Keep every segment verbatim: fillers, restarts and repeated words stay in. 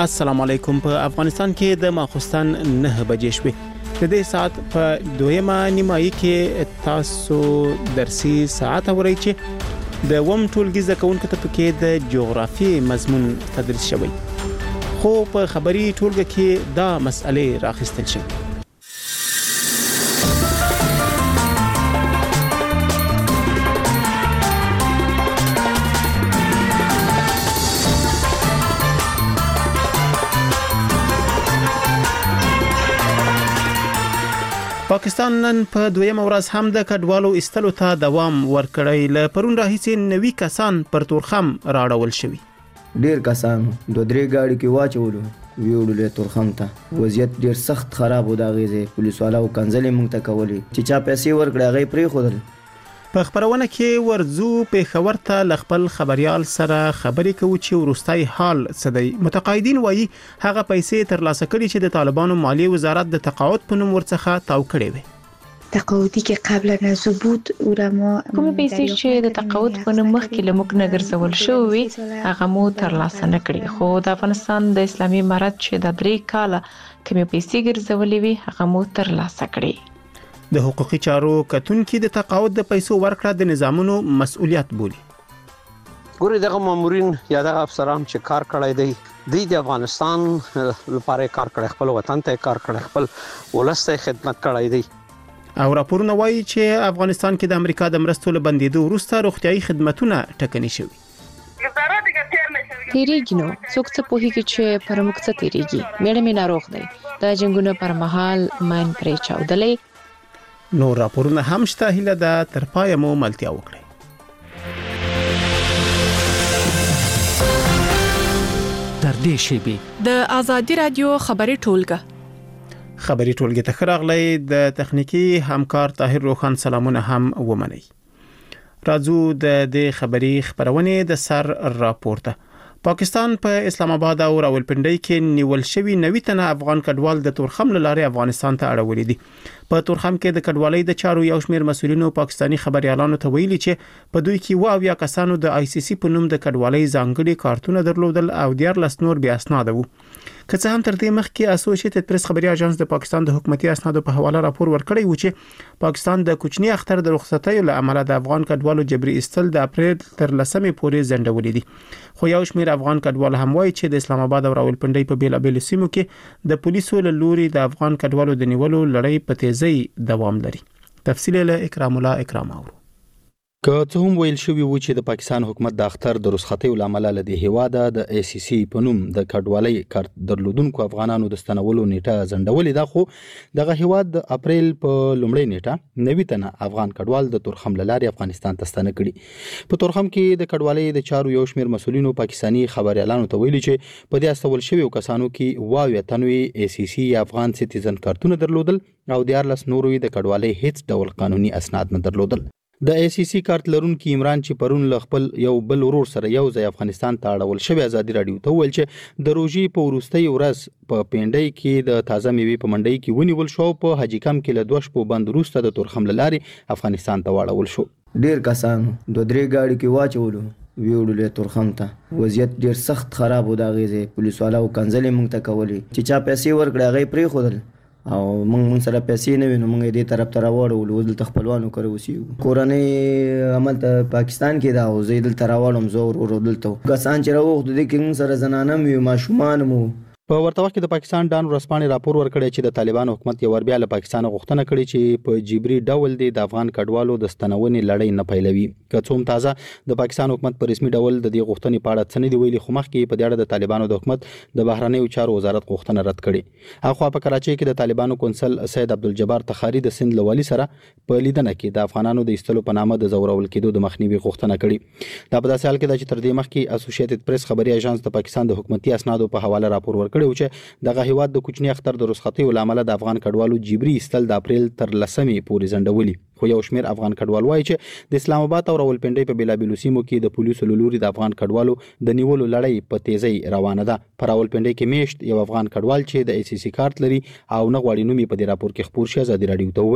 السلام علیکم. په افغانستان کې د ماخوستن نه بجې شوې. د دې ساعت په دویمه نیمایي کې تاسو درسي ساعت اورئ چې د وم ټولګي زده کوونکو ته پکې د جغرافي مضمون تدریس شوی. خو په خبري ټولګه کې دا مسئله راخستل شوه. پاکستان نن په دویمه ورځ هم د کډوالو استلو ته دوام ورکړی. ل پرون راهیسې نوي کسان پر تورخم راړول شوي. ډیر کسان دوه درې گاډي کې واچولو ویوړل تورخم ته. وضعیت ډیر سخت خراب و. دا غیزه پولیس والا او کنځلې مونږ ته کولې چې چا پیسې ورکړه غي پرې خودل. په خبرونه کې ورزو پیښور ته لخپل خبريال سره خبرې کوي چې ورستای حال څه دی. متقاعدین وایي هغه پیسې ترلاسه کړي چې د طالبانو مالی وزارت د تقاعد په نوم ورڅخه تاو کړي وي. تقاعدی که قبل از بود او را ما کوم پیسې چې د تقاعد په نوم مخکې لمک نګر زول شوی هغه مو ترلاسه نکړي. خو د افغانستان د اسلامي امارت چې د درې کاله کوم پیسې ګرځولې وي هغه مو ترلاسه کړي. د حقوقي چارو کتونکو د تقاعد د پیسو ورکړه د نظامونو مسؤلیت بولي. ګوري دغه مامورین یا دغه افسران چې کار کړی دی د افغانستان لپاره کار کړی، خپل وطن ته کار کړی، خپل ولس ته خدمت کړی دی. او راپورونه وایي چې افغانستان کې د امریکا د مرستو له بندیدو وروسته روغتيایي خدماتونه ټکني شوي. تیریږي نو څوک څه پوهیږي چې پر موږ څه تیریږي. مېړه مې ناروغ دی. د جنگونو پر مهال ماین پرې چاودلې. نو راپورونه هم شته. هله د تر پای مو ملتیا وکړي. تر دې شی د آزادی رادیو خبري ټولګه خبري ټولګه ته خراغلی د تخنیکی همکار طاهر روخان سلامونه هم ومني. راځو د دې خبري خبرونه د سر راپورته. پاکستان په پا اسلام آباد او راولپنډي کې نیول شوی نوي تنه افغان کډوال د تورخم لارې افغانستان ته اړولې دي. په تورخم کې د کډوالۍ د چارو یو شمېر مسؤلینو پاکستانی خبريالانو ته ویلي چې په دوی کې و او یا کسانو د آی سی سی په نوم د کډوالۍ ځانګړي کارتونه درلودل او ډیر لسنور بیا اسناد وو. که څه هم تر دې مخکې اسوسییټډ پریس خبري اژانس د پاکستان د حکومتي اسنادو په حواله راپور ورکړی و چې پاکستان د کوچنی اختر د رخصتۍ له امله د افغان کډوالو جبري استل د اپریل تر لسمې پورې ځنډولې دي. خو یو شمېر افغان کډوال هم وایي چې د اسلام آباد او راولپنډي په بیلابېلو سیمو کې د پولیسو له لوري د افغان کډوالو د نیولو لړۍ په تیزی دوام لري. تفصیل له اکرام الله اکرام اورو. که څه هم ویل شوی و چې د پاکستان حکومت د اختر د رخصتۍ لامل له دې هواده د ای سی سی په نوم د کډوالۍ کارت درلودونکو افغانانو د ستنولو نیټه ځنډولې ده، خو دغه هواد د اپریل په لومړۍ نیټه نوي تنه افغان کډوال د تورخم لارې افغانستان ته ستنه کړي. په تورخم کې د کډوالۍ د چارو یو شمېر مسؤلینو پاکستانی خبريالانو ته ویلي چې په دې استول شوی کسانو کې واویا تنوي ای سی سی یا افغان سټیزن کارتونه درلودل او دیارلس نورو د کډوالۍ هیڅ ډول قانوني اسناد نه درلودل. د ای سی سی کارت لرونکي عمران چې پرون ل خپل یو بل ورور سره یو ځای افغانستان ته اړول شوی ازادي رادیو ته ویل چې د روزي په ورستۍ ورځ په پینډۍ کې د تازه میوې په منډۍ کې ونیول شو. په حاجی کم کې له دوه شپو بند وروسته د تورخم لارې افغانستان ته واړول شو. ډیر کسان دوه درې گاډي کې واچولو ویوړل تورخم ته. وضعیت ډیر سخت خراب و. دا غیزه پولیس والا او کنځلې مونږ ته کولې چې چا پیسې ورکړه غي پرې خودل. او مونږ مونږ سره پیسې نه وینو. مونږ دې طرف ته راوړو ول د خپلوانو کړو سی کورنۍ عمل ته پاکستان کې دا او زید تر راوړم زور ور دلته کسان چې راوخت دي کې مونږ سره زنانه مې ماشومان مو. په ورته وخت کې د پاکستان ډان ورسپانې راپور ورکړی چې د طالبانو حکومت یو ور بیا له پاکستان غوښتنه کړې چې په جبري ډول د افغان کډوالو د ستنونې لړۍ نه پیلوي. که څوم تازه د پاکستان حکومت په رسمي ډول د دې غوښتنې په اړه څه نه دی ویلي، خو مخکې په دې اړه د طالبانو د حکومت د بهرنیو چارو وزارت غوښتنه رد کړې. اخوا په کراچۍ کې د طالبانو کونسل سید عبدالجبار تخاری د سند لوالي سره په لیدنه کې د افغانانو د استلو په نامه د زورول کېدو د مخنیوي غوښتنه کړې. دا په داسې حال کې چې تر دې مخکې اسوسییټډ پریس خبري اژانس د پاکستان د حکومتي اسنادو په حواله راپور ورکړی و چې دغه هیواد د کوچنی اختر د رخصتۍ لامل د افغان کډوالو جبري استل د اپریل تر لسمې پورې ځنډولي. خو یو شمېر افغان کډوال وایي چې د اسلام آباد او راولپنډي په بیلابېلو سیمو کې د پولیسو له لوري د افغان کډوالو د نیولو لړۍ په تیزی روانه ده. په راولپنډي کې میشت یو افغان کډوال چې د ای سی سی کارت لري او نه غواړي نوم یې په دې راپور کې خپور شي ازادي رادیو ته وویل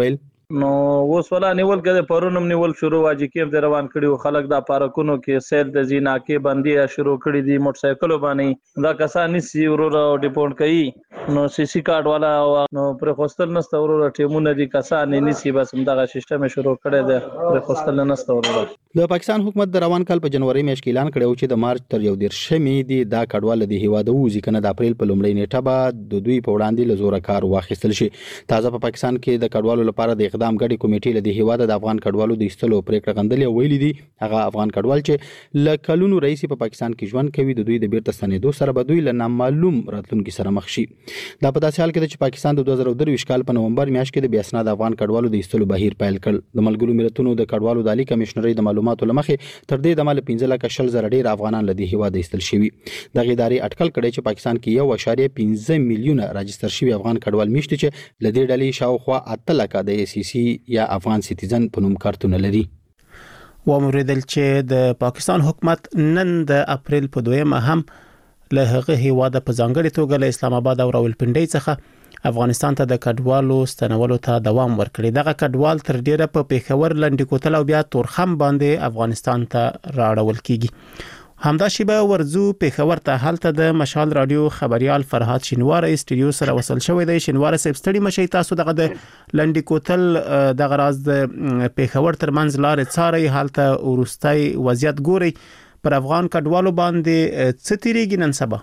نو اوس ولا نیول کده پرونم نیول شروع واجی کې د روان کړي خلک د پارکونو کې سیل د زینا کې باندې شروع کړي دي موټر سایکل باندې دا کسان نسی ورور ډیپورت کړي نو سی سی کارت والا نو پر خوستل نست ورور ټیمونه دي کسان نسی بس دغه سیستم شروع کړي ده پر خوستل نست ورور د پاکستان حکومت د روان کال په جنوري میاشت کې اعلان کړو چې د مارچ تر یو ډیر شمي دي دا کډوال د هیواد وځي کنه د اپریل په لومړۍ نیټه به د دوی په وړاندې لزوره کار واخیستل شي تازه په پاکستان کې د کډوالو لپاره د اقدام غړي کمیټې له هیواد د افغان کډوالو د ایستلو پریکړه غندلې ویلي دي هغه افغان کډوال چې ل کلونو رئیس په پاکستان کې ژوند کوي د دوی د بیرته ستنېدو سره به دوی له نامعلوم راتلونکو سره مخ شي دا په داسې حال کې چې پاکستان د دوه زره درویشت کال په نومبر میاشت کې د بیا اسناد افغان کډوالو د ایستلو بهیر پیل کړ د ملګرو ملتونو د کډوالو د عالی کمشنري د معلوماتو لمخې تر دې د مال پنځه لک شل زره ډیر افغانان له دې هیواد ایستل شوي د غیداري اټکل کړي چې پاکستان کې یو اشاریه پنځه میلیونه راجستر شوي افغان کډوال میشته چې ل دې ډلې شاوخوا اته لک د ای سی سی یا افغان سټیزن په نوم کارتونه لري و موریدل چې د پاکستان حکومت نن د اپریل په دویمه هم له هغه هیواد په ځانګړي توګه له اسلام آباد او راولپنډي څخه افغانستان ته د کډوالو ستنولو ته دوام ورکړي دغه کډوال تر ډیره په پیښور لنډی کوتل او بیا تورخم باندې افغانستان ته راړول کیږي همدا شیبه ورزو پیښور ته حالت د مشال رادیو خبريال فرهاد شینوار استډیو سره وصل شوی دی شینوار صاحب ستړي مشي تاسو دغه د لنډی کوتل د غراز د پیښور ترمنځ لارې څاري حالت ورستای وضعیت ګوري پر افغان کډوالو باندې څه تیریږي نن سبا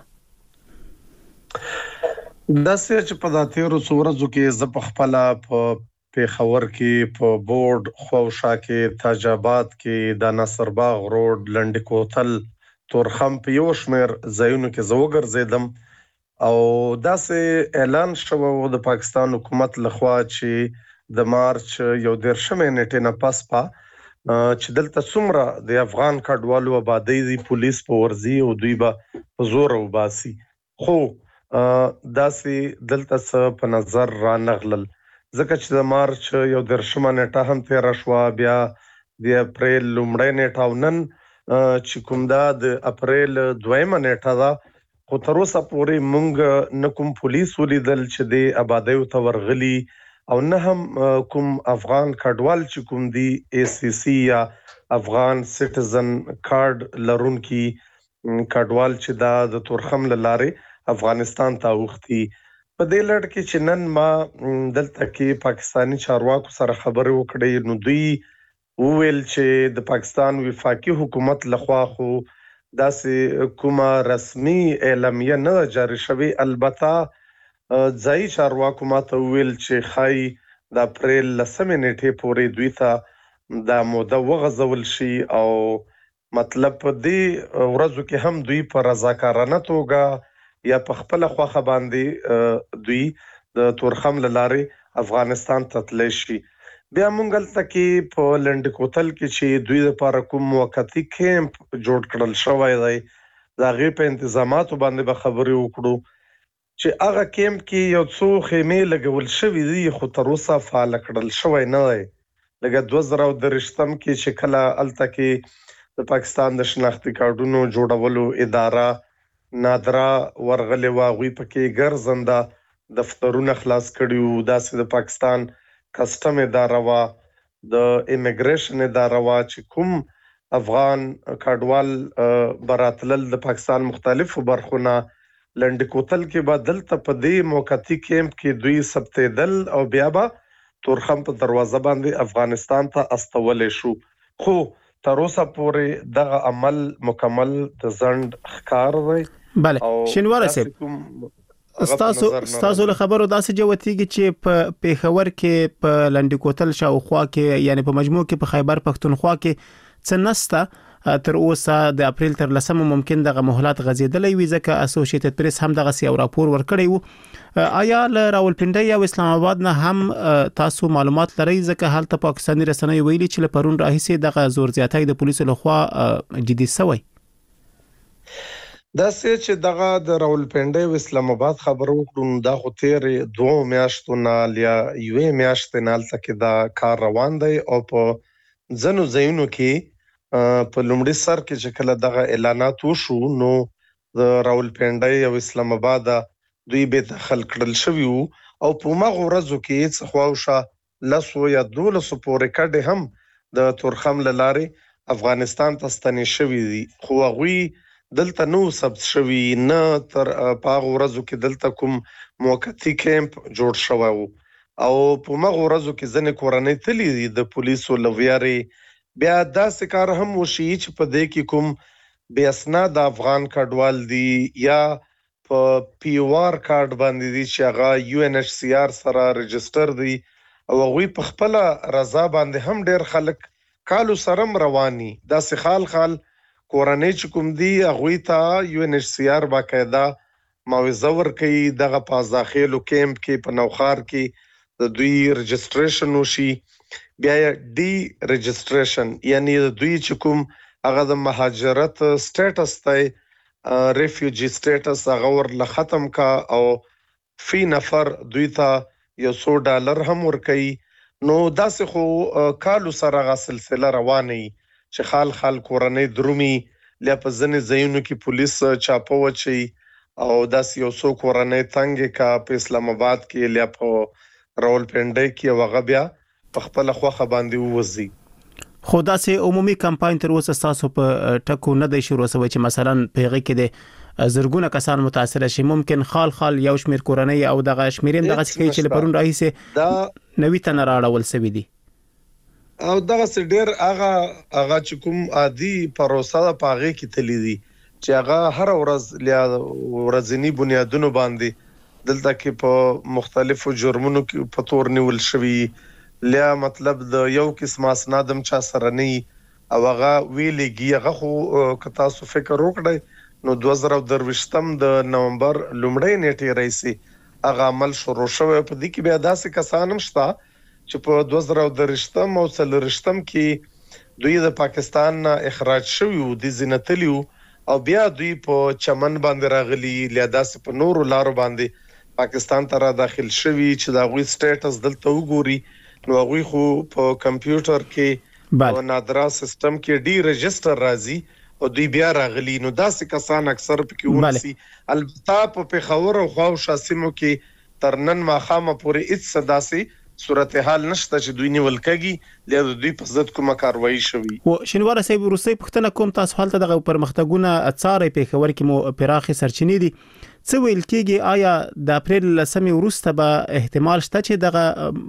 دا چې په داتیرو څورزو کې ز په خپل په پیښور کې په بورډ خوشا کې تاجاباد کې د نصرباغ روډ لنډی کوتل تورخم په یو شمیر ځایونو کې زوګر زیدم او دا سه اعلان شوه د پاکستان حکومت لخوا چې د مارچ یو دیرشمه نیټه نه پس پا چې دلته څومره د افغان کډوالو آبادی دی پولیس په ورزي او دوی به زور او باسي خو دا سي دلته څه په نظر را نغلل ځکه چې د مارچ یو درشمه نیټه هم تیر شو بیا د اپریل لومړۍ نیټه ونن چې کوم دا د اپریل دویمه نیټه دا خو تر اوسه پورې مونږ نه کوم پولیس ولیدل چې د آبادی ته ورغلي او نه هم کوم افغان کډوال چې کوم دی ای سی سی یا افغان سټیزن کارت لرونکي کډوال چې دا د تورخم لاره افغانستان ته وختي په دې لړ کې چې نن ما دلته کې پاکستانی چارواکو سره خبرې وکړې نو دوی وویل چې د پاکستان وفاقي حکومت لخوا خو داسې کومه رسمي اعلامیه نه جاری شوی البته ځای چارواکو ماته وویل چې خای د اپریل لسمه نیټه پورې دوی ته د موده وغځول شي او مطلب دې ورځو کې هم دوی په رضاکارانه توګه یا په خپل خوخه باندې دوی د تورخم لاره افغانستان ته تللی شي بیا مونږ تلته په لنډ کوتل کې چې دوی لپاره کوم موقتی کیمپ جوړ کړل شوی دی دا غي په انتظاماتو باندې به خبرې وکړو چې هغه کیمپ کې یو څو خیمې لګول شوې دي خو تر اوسه فعال کړل شوی نه دی لکه دوه زره درشتم کې چې کله الته کې د پاکستان د شناختی کارتونو جوړولو اداره نادرا ورغلی واغوي پکې ګرځنده دفترونه خلاص کړیو داسې د پاکستان کسٹم اداره وا د ایمیګریشن اداره وا چې کوم افغان کډوال براتلل د پاکستان مختلفو برخونه لنډ کوتل کې بدل ته په دې موقتی کیمپ کې دوی سبتدل او بیا به تورخم په دروازه باندې افغانستان ته استول شو خو تر اوسه پورې دغه عمل مکمل د ځند ښکار دی بله شینوار صاحب استاسو استاسو له خبرو داسې جوتیږي چې په پیښور کې په لنډی کوتل شاوخوا کې یعنی په مجموع کې په خیبر پښتونخوا کې څه نسته تر اوسه د اپریل تر لسمه ممکن دغه مهلت غزیدلې وي ځکه اسوسییټډ پریس هم دغه سی راپور ورکړی وو آیا له راولپنډي او اسلام آباد نه هم تاسو معلومات لرئ ځکه حالت پاکستاني رسنۍ ویلي چې له پرون راهیسې دغه زور زیاتۍ د پولیسو لخوا جدي شوی دا چې دغه د راولپنډي او اسلام آباد خبرو وکړو دا خو تیر دوه میاشتو نه یا یو میاشت نه لکه دا کار روان دی او په ځنو ځایونو کې په لومړي سر کې چې کله دغه اعلانات وشو نو د راولپنډي او اسلام آباد دوی به دخل کړل شوی او په مغه ورځو کې څه خواوشه لسو یا دولسو پورې کډې هم د تورخم لارې افغانستان ته ستنې شوې دي، خو هغوی دلته نو ثبت شوي نه تر پاغه ورځو کې دلته کوم موقتی کیمپ جوړ شوی وو او په مغه ورځو کې ځنې کورنۍ تللی دي د پولیسو لویارې. بیا داسې کار هم وشي چې په دې کې کوم بې اسناد افغان کډوال دي یا په پی او آر کارت باندې دي چې هغه یو ان ایچ سی آر سره رجسټر دي او هغوی په خپل رضا باندې هم ډېر خلک کالو سرم رواني. داسې خال خال کورنۍ چې کوم دي هغوی ته یو ان ایچ سی آر باقاعده معاوضه ورکوي. دغه پازداخیلو کیمپ کې په نوخار کې د دوی رجسټریشن وشي، بیا ډي رجسټریشن یعنی د دوی چې کوم هغه د مهاجرت سټیټس ته ریفیوجی سټیټس هغه ورله ختم کا او فی نفر دوی ته یو سو ډالر هم ورکوي. نو داسې خو کالو سره هغه سلسله روانه وي چې خال خال کورنۍ درومي، لیا په ځینې ځایونو کې پولیس چاپه وچي او داسې یو څو کورنۍ تنګې کا په اسلام آباد کې، لیا په راولپنډۍ کې او هغه بیا په خپله خوښه باندې ووځي. خو داسې عمومي کمپاین تر اوسه ستاسو په ټکو نه دی شروع شوی چې مثلا په هغه کې د زرګونه کسان متاثر شي، ممکن خال خال یو شمیر کورنۍ او دغه شمیرم دغه څه چې لپرون راهیسه دا نوې تن راړول سوي دي او دغه څه ډېر هغه هغه چې کوم عادي پروسه د پاغه کې تللی دي چې هغه هر ورځ لیا ورځنی بنیادونو باندې دلته کې په مختلفو جرمونو کې په تور نیول شوی، لیا مطلب د یو قسم اسنادم چا سره نه او هغه ویلېږي. هغه خو که تاسو فکر وکړئ نو دوه زره درویشتم د نومبر لومړۍ نیټې راهیسې هغه عمل شروع شوی. په دې کې بیا داسې کسان هم شته چې په دوه زره درویشتم او څلوېښتم کې دوی د پاکستان نه اخراج شوي وو، دوی ځینې تللي وو او بیا دوی په چمن باندې راغلي، لیا داسې په نورو لارو باندې پاکستان ته را داخل شوي چې د هغوی سټیټس دلته وګوري. نو هغوی خو په کمپیوټر کې او نادرا سیستم کې ډي رجسټر راځي او دوی بیا راغلي. نو داسې کسان اکثر پکې ونسي. البته په پېښور او خواوشا سیمو کې تر نن ماښامه پورې هېڅ داسې صورتحال نشته چې دوی نیول کېږي، لیا د دوی په ضد کومه کاروایي شوي. و شینواره صاحب وروستۍ پوښتنه کوم، تاسو هلته دغه پرمختګونه څارئ، پېښور کې مو پراخې سرچینې دي، څه ویل کېږي آیا د اپریل لسمې وروسته به احتمال شته چې دغه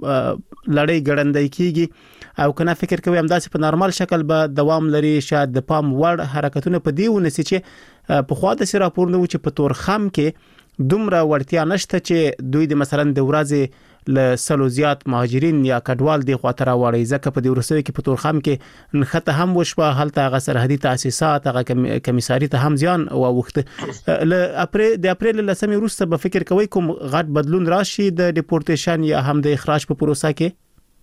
لړۍ ګړندۍ کېږي او کنه فکر کوي همداسې په نارمال شکل به دوام لري؟ شاید د پام وړ حرکتونه په دې ونسي چې په خوا د راپور نه و چې په تورخم کې دومره وړتیا نشته چې دوی د مثلا د ورځې له سلو زیات مهاجرین یا کډوال دی خاطر واړی، ځکه په دې ورسوي کې په تورخم کې نخته هم وشوه، هلته هغه سرحدي تاسیسات هغه کمیساري ته هم زیان واوښته. ل اپریل د اپریل لسمې وروسته به فکر کوي کوم غټ بدلون راشي د ډیپورټیشن یا هم د اخراج په پروسه کې؟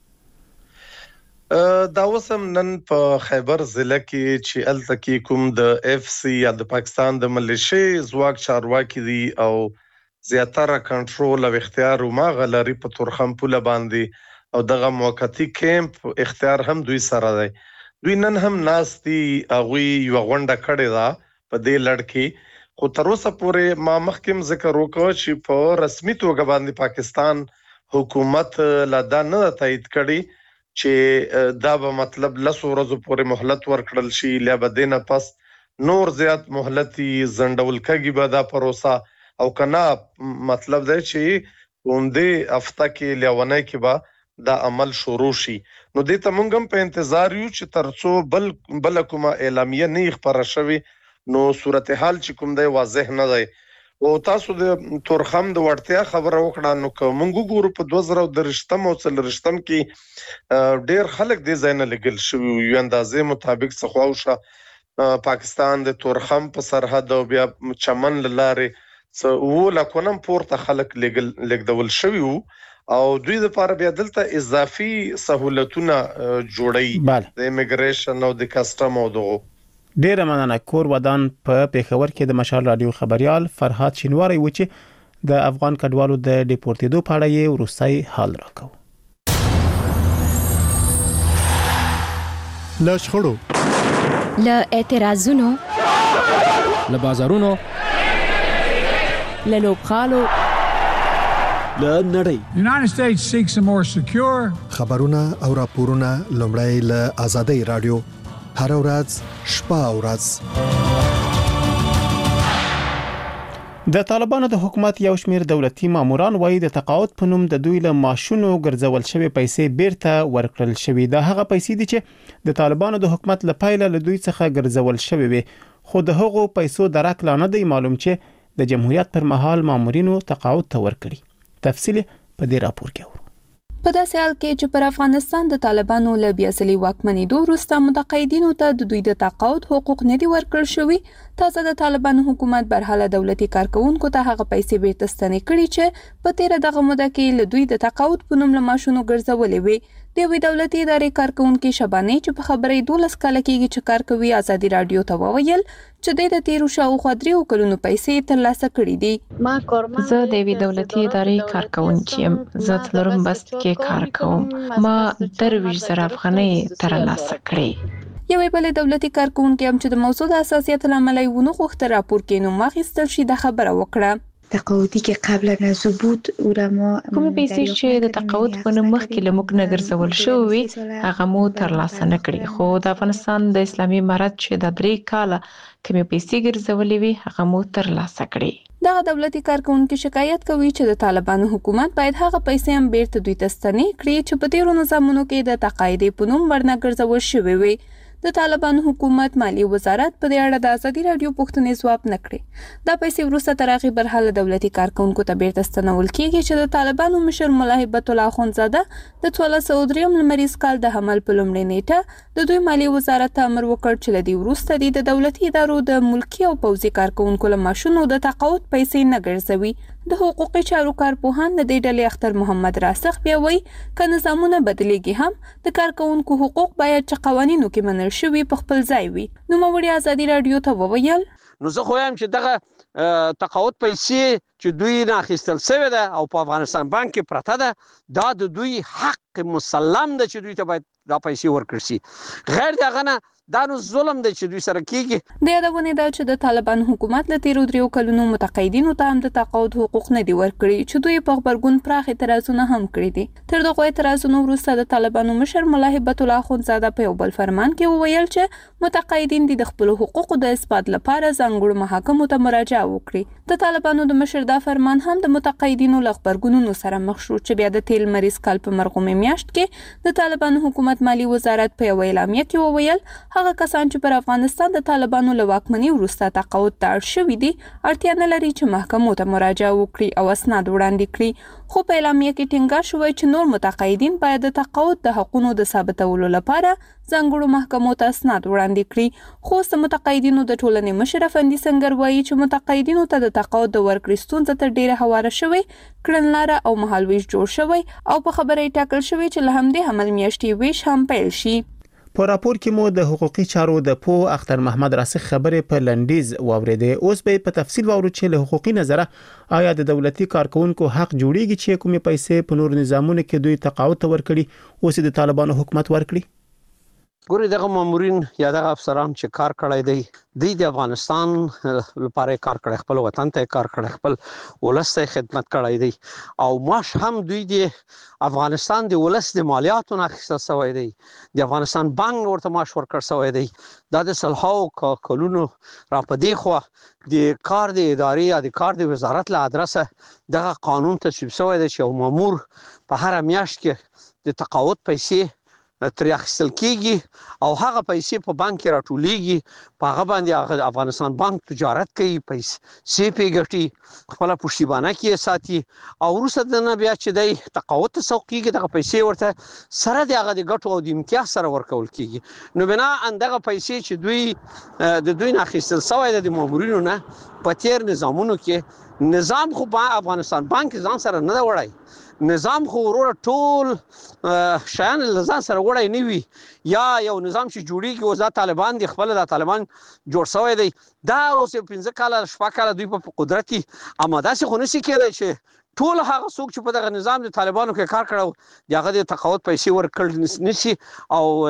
دا وسم نن په خیبر ضلع کې چې الته کې کوم د اف سی یا د پاکستان د ملیشي ځواک چارواکي دي او زیاتره کنټرول او اختیار ما غلري په تورخم پوله باندې او دغه موقتی کیمپ اختیار هم دوی سره دی. دوی نن هم ناستي هغوی یو غونډه کړې ده په دې لړ کې، خو تر اوسه پورې ما مخکې ذکر وکړ چې په رسمي توګه باندې پاکستان حکومت لا دا نه تایید کړي چې دا به مطلب لسو ورځو پورې مهلت ورکړل شي، لیا به دینه پس نور زیات مهلتي زندول کېږي به دا پروسه او کنا مطلب دی چې اومدې هفته کې لیونی کې به دا عمل شروع شي. نو دې ته موږ هم په انتظار یو چې ترڅو بل بل کومه اعلامیه نه خبره شوي نو صورتحال چې کوم دی واضح نه دی. او تاسو د تورخم د وړتیا خبره وکړه نو که موږ ګورو په دوه زره درویشتم او څلوېښتم کې ډېر خلک دې ځای نه لګل شوي، یو اندازې مطابق څه خواوشا پاکستان د تورخم په سرحد او بیا چمن له لارې څه اووه لکونه هم پورته خلک لېږدول شوي وو او دوی دپاره بیا دلته اضافي سهولتونه جوړوي د امیګریشن او د کسټم او دغو. ډیره مننه. کور ودان په پېښور کې د مشال رادیو خبريال فرهاد شینواری و چې د افغان کډوالو د ډیپورتېدو په اړه یې وروستۍ حال راکاو. له شخړو، له اعتراضونو، له بازارونو، له لوبخالو، له نړۍ. خبرونه او راپورونه لومړی له آزادۍ رادیو هر ورځ شپه او ورځ. د طالبانو د حکومت یو شمېر دولتي ماموران وایي د تقاعد په نوم د دوی له ماشونو ګرځول شوی پیسې بیرته ورکړل شوې. دا هغه پیسې دي چې د طالبانو د حکومت له پیله له دوی څخه ګرځول شوی وي، خو د هغو پیسو درک لا نه دی معلوم چې د جمهوریت پر مهال مامورینو تقاعد ته ورکړي. تفصیل په دې راپور کې ورو. په داسې حال کې چې پر افغانستان د طالبانو له بیا ځلې واکمنېدو وروسته متقاعدینو ته د دوی د تقاعد حقوق نه دي ورکړل شوي، تازه د طالبانو حکومت برحاله دولتي کارکونکو ته هغه پیسې بیرته ستنې کړي چې په تیره دغه موده کې له دوی د تقاعد په نوم له ماشونو ګرځولې وي. د یوې دولتي ادارې کارکونکي شبانې چې په خبرې دولس کاله کېږي چې کار کوي ازادي رادیو ته وویل چې د تیرو شاوخوا دریو کلونو پیسې ترلاسه کړي دي. زه د یوې دولتي ادارې کارکونکي یم. زه څلورم بست کې کار کوم. ما درویش زره افغانۍ ترلاسه کړې. یوې بلې دولتي کارکونکي هم چې د موضوع د حساسیت له امله یې ونه غوښتل راپور کې نوم واخیستل شي د خبره وکړه. تقاعدی که قبل از بود او را ما کومې پیسې چې د تقاعد په نوم مخکې له موږ نه ګرځول شوې هغه مو ترلاسه نه کړې، خو د افغانستان د اسلامي امارت چې د درې کاله کومې پیسې ګرځولې وي هغه مو ترلاسه کړې. دغه دولتي کارکونکي شکایت کوي چې د طالبانو حکومت باید هغه پیسې هم بیرته دوی ته ستنې کړي چې په تیرو نظامونو کې د تقاعد په نوم ورنه ګرځول شوې وي. د طالبانو حکومت مالی وزارت په دې اړه د ازادي رادیو پوښتنې ځواب نه کړې. دا پیسې وروسته تر هغې برحاله دولتي کارکونکو ته بیرته ستنول کېږي چې د طالبانو مشر ملا هیبت الله اخندزاده د څوارلس سوه درېیم لمریز کال د حمل په لومړۍ نیټه د دوی مالی وزارت ته امر وکړ چې له دې وروسته دې د دولتي ادارو د ملکي او پوځي کارکونکو له ماشونو د تقاعد پیسې نه ګرځوي. د حقوقي چارو کارپوهان د دې ډلې اختر محمد راسخ بیا وایي که نظامونه بدلیږي هم د کارکونکو حقوق باید چې قوانینو کې منل شوي په خپل ځای وي. نوموړي ازادي رادیو ته وویل نو زه خو وایم چې دغه تقاعد پیسې چې دوی نه اخیستل شوې ده او په افغانستان بانک کې پرته ده دا د دوی حق مسلم ده چې دوی ته باید دا پیسې ورکړل شي. غیر دغه نه دا نو ظلم دی چې دوی سره کیږي. د یادونې ده چې د طالبان حکومت له تیرو دریو کلونو متقاعدینو ته هم د تقاعد حقوق نه دي ورکړي چې دوی په غبرګون پراخ اعتراضونه هم کړي دي. تر دغو اعتراضونو وروسته د طالبانو مشر ملا هیبت الله اخندزاده په یو بل فرمان کې وویل چې متقاعدین د خپلو حقوقو د اثبات لپاره ځانګړو محاکمو ته مراجعه وکړي. د طالبانو د مشر دا فرمان هم د متقاعدینو له غبرګونونو سره مخ شو چې بیا د تیل مریض کال په مرغومې میاشت کې د طالبانو حکومت مالی وزارت په یو اعلامیه کې وویل هغه کسان چې پر افغانستان د طالبانو له واکمنۍ وروسته تقاعد ته اړ شوي دي اړتیا نه لري چې محکمو ته مراجعه وکړي او اسناد وړاندې کړي. خو په اعلامیه کې ټینګار شوی چې نور متقاعدین باید د تقاعد د حقونو د ثابتولو لپاره ځانګړو محکمو ته اسناد وړاندې کړي. خو د متقاعدینو د ټولنې مشر افندي سنگر وایي چې متقاعدینو ته د تقاعد د ورکړې ستونزه تر ډیره هواره شوی، کړنلاره او مهالویش جوړ شوی او په خبره یې ټاکل شوی چې له همدې حمل میاشتې ویش هم پیل شي. په راپور کې مو د حقوقي چارو د پو اختر محمد راسخ خبرې په لنډیز واوریدې. اوس به په تفصیل واورو چې له حقوقي نظره آیا د دولتي کارکونکو حق جوړیږي چې کومې پیسې په نور نظامونو کې دوی تقاعد ته ورکړي اوس د طالبانو حکومت ورکړي. ګوري دغه مامورین یا دغه افسران چې کار کړی دی د افغانستان لپاره کار کړی، خپل وطن ته کار کړی، خپل ولس ته خدمت کړی دی او معاش هم دوی د افغانستان د ولس د مالیاتو نه اخیستل شوی دی. د افغانستان بانک ورته معاش ورکړ شوی دی. دا د سلهاو کلونو را په دې خوا د کار د ادارې یا د کار د وزارت له ادرسه دغه قانون تصویب شوی دی چې یو مامور په هر میاشت کې د تقاعد پیسې ترې اخیستل کېږي او هغه پیسې په بانک کې راټولیږي. په هغه باندې افغانستان بانک تجارت کوي، پیسې پې ګټي، خپله پشتیبانه کې یې ساتي او وروسته د نه بیا چې دی تقاعد ته سوق کېږي دغه پیسې ورته سره د هغه د ګټو او د امتیاز سره ورکول کېږي. نو بناء دغه پیسې چې دوی د دوی نه اخیستل شوی دی د مامورینو نه په تېر نظامونو کې نظام خو افغانستان بانک ځان سره نه دی وړی. نظام خو وروره ټول شیان له ځان سره وړی نه وي. یا یو نظام چې جوړیږي اوس دا طالبان دي، خپل دا طالبان جوړ شوی دی. دا اوس پنځه کاله شپږ کاله دوی په قدرت کې اما داسې خو نشي کېدی چې ټول هغه څوک چې په دغه نظام د طالبانو کې کار کړو د هغه د تقاعد پیسې ورکړل نشي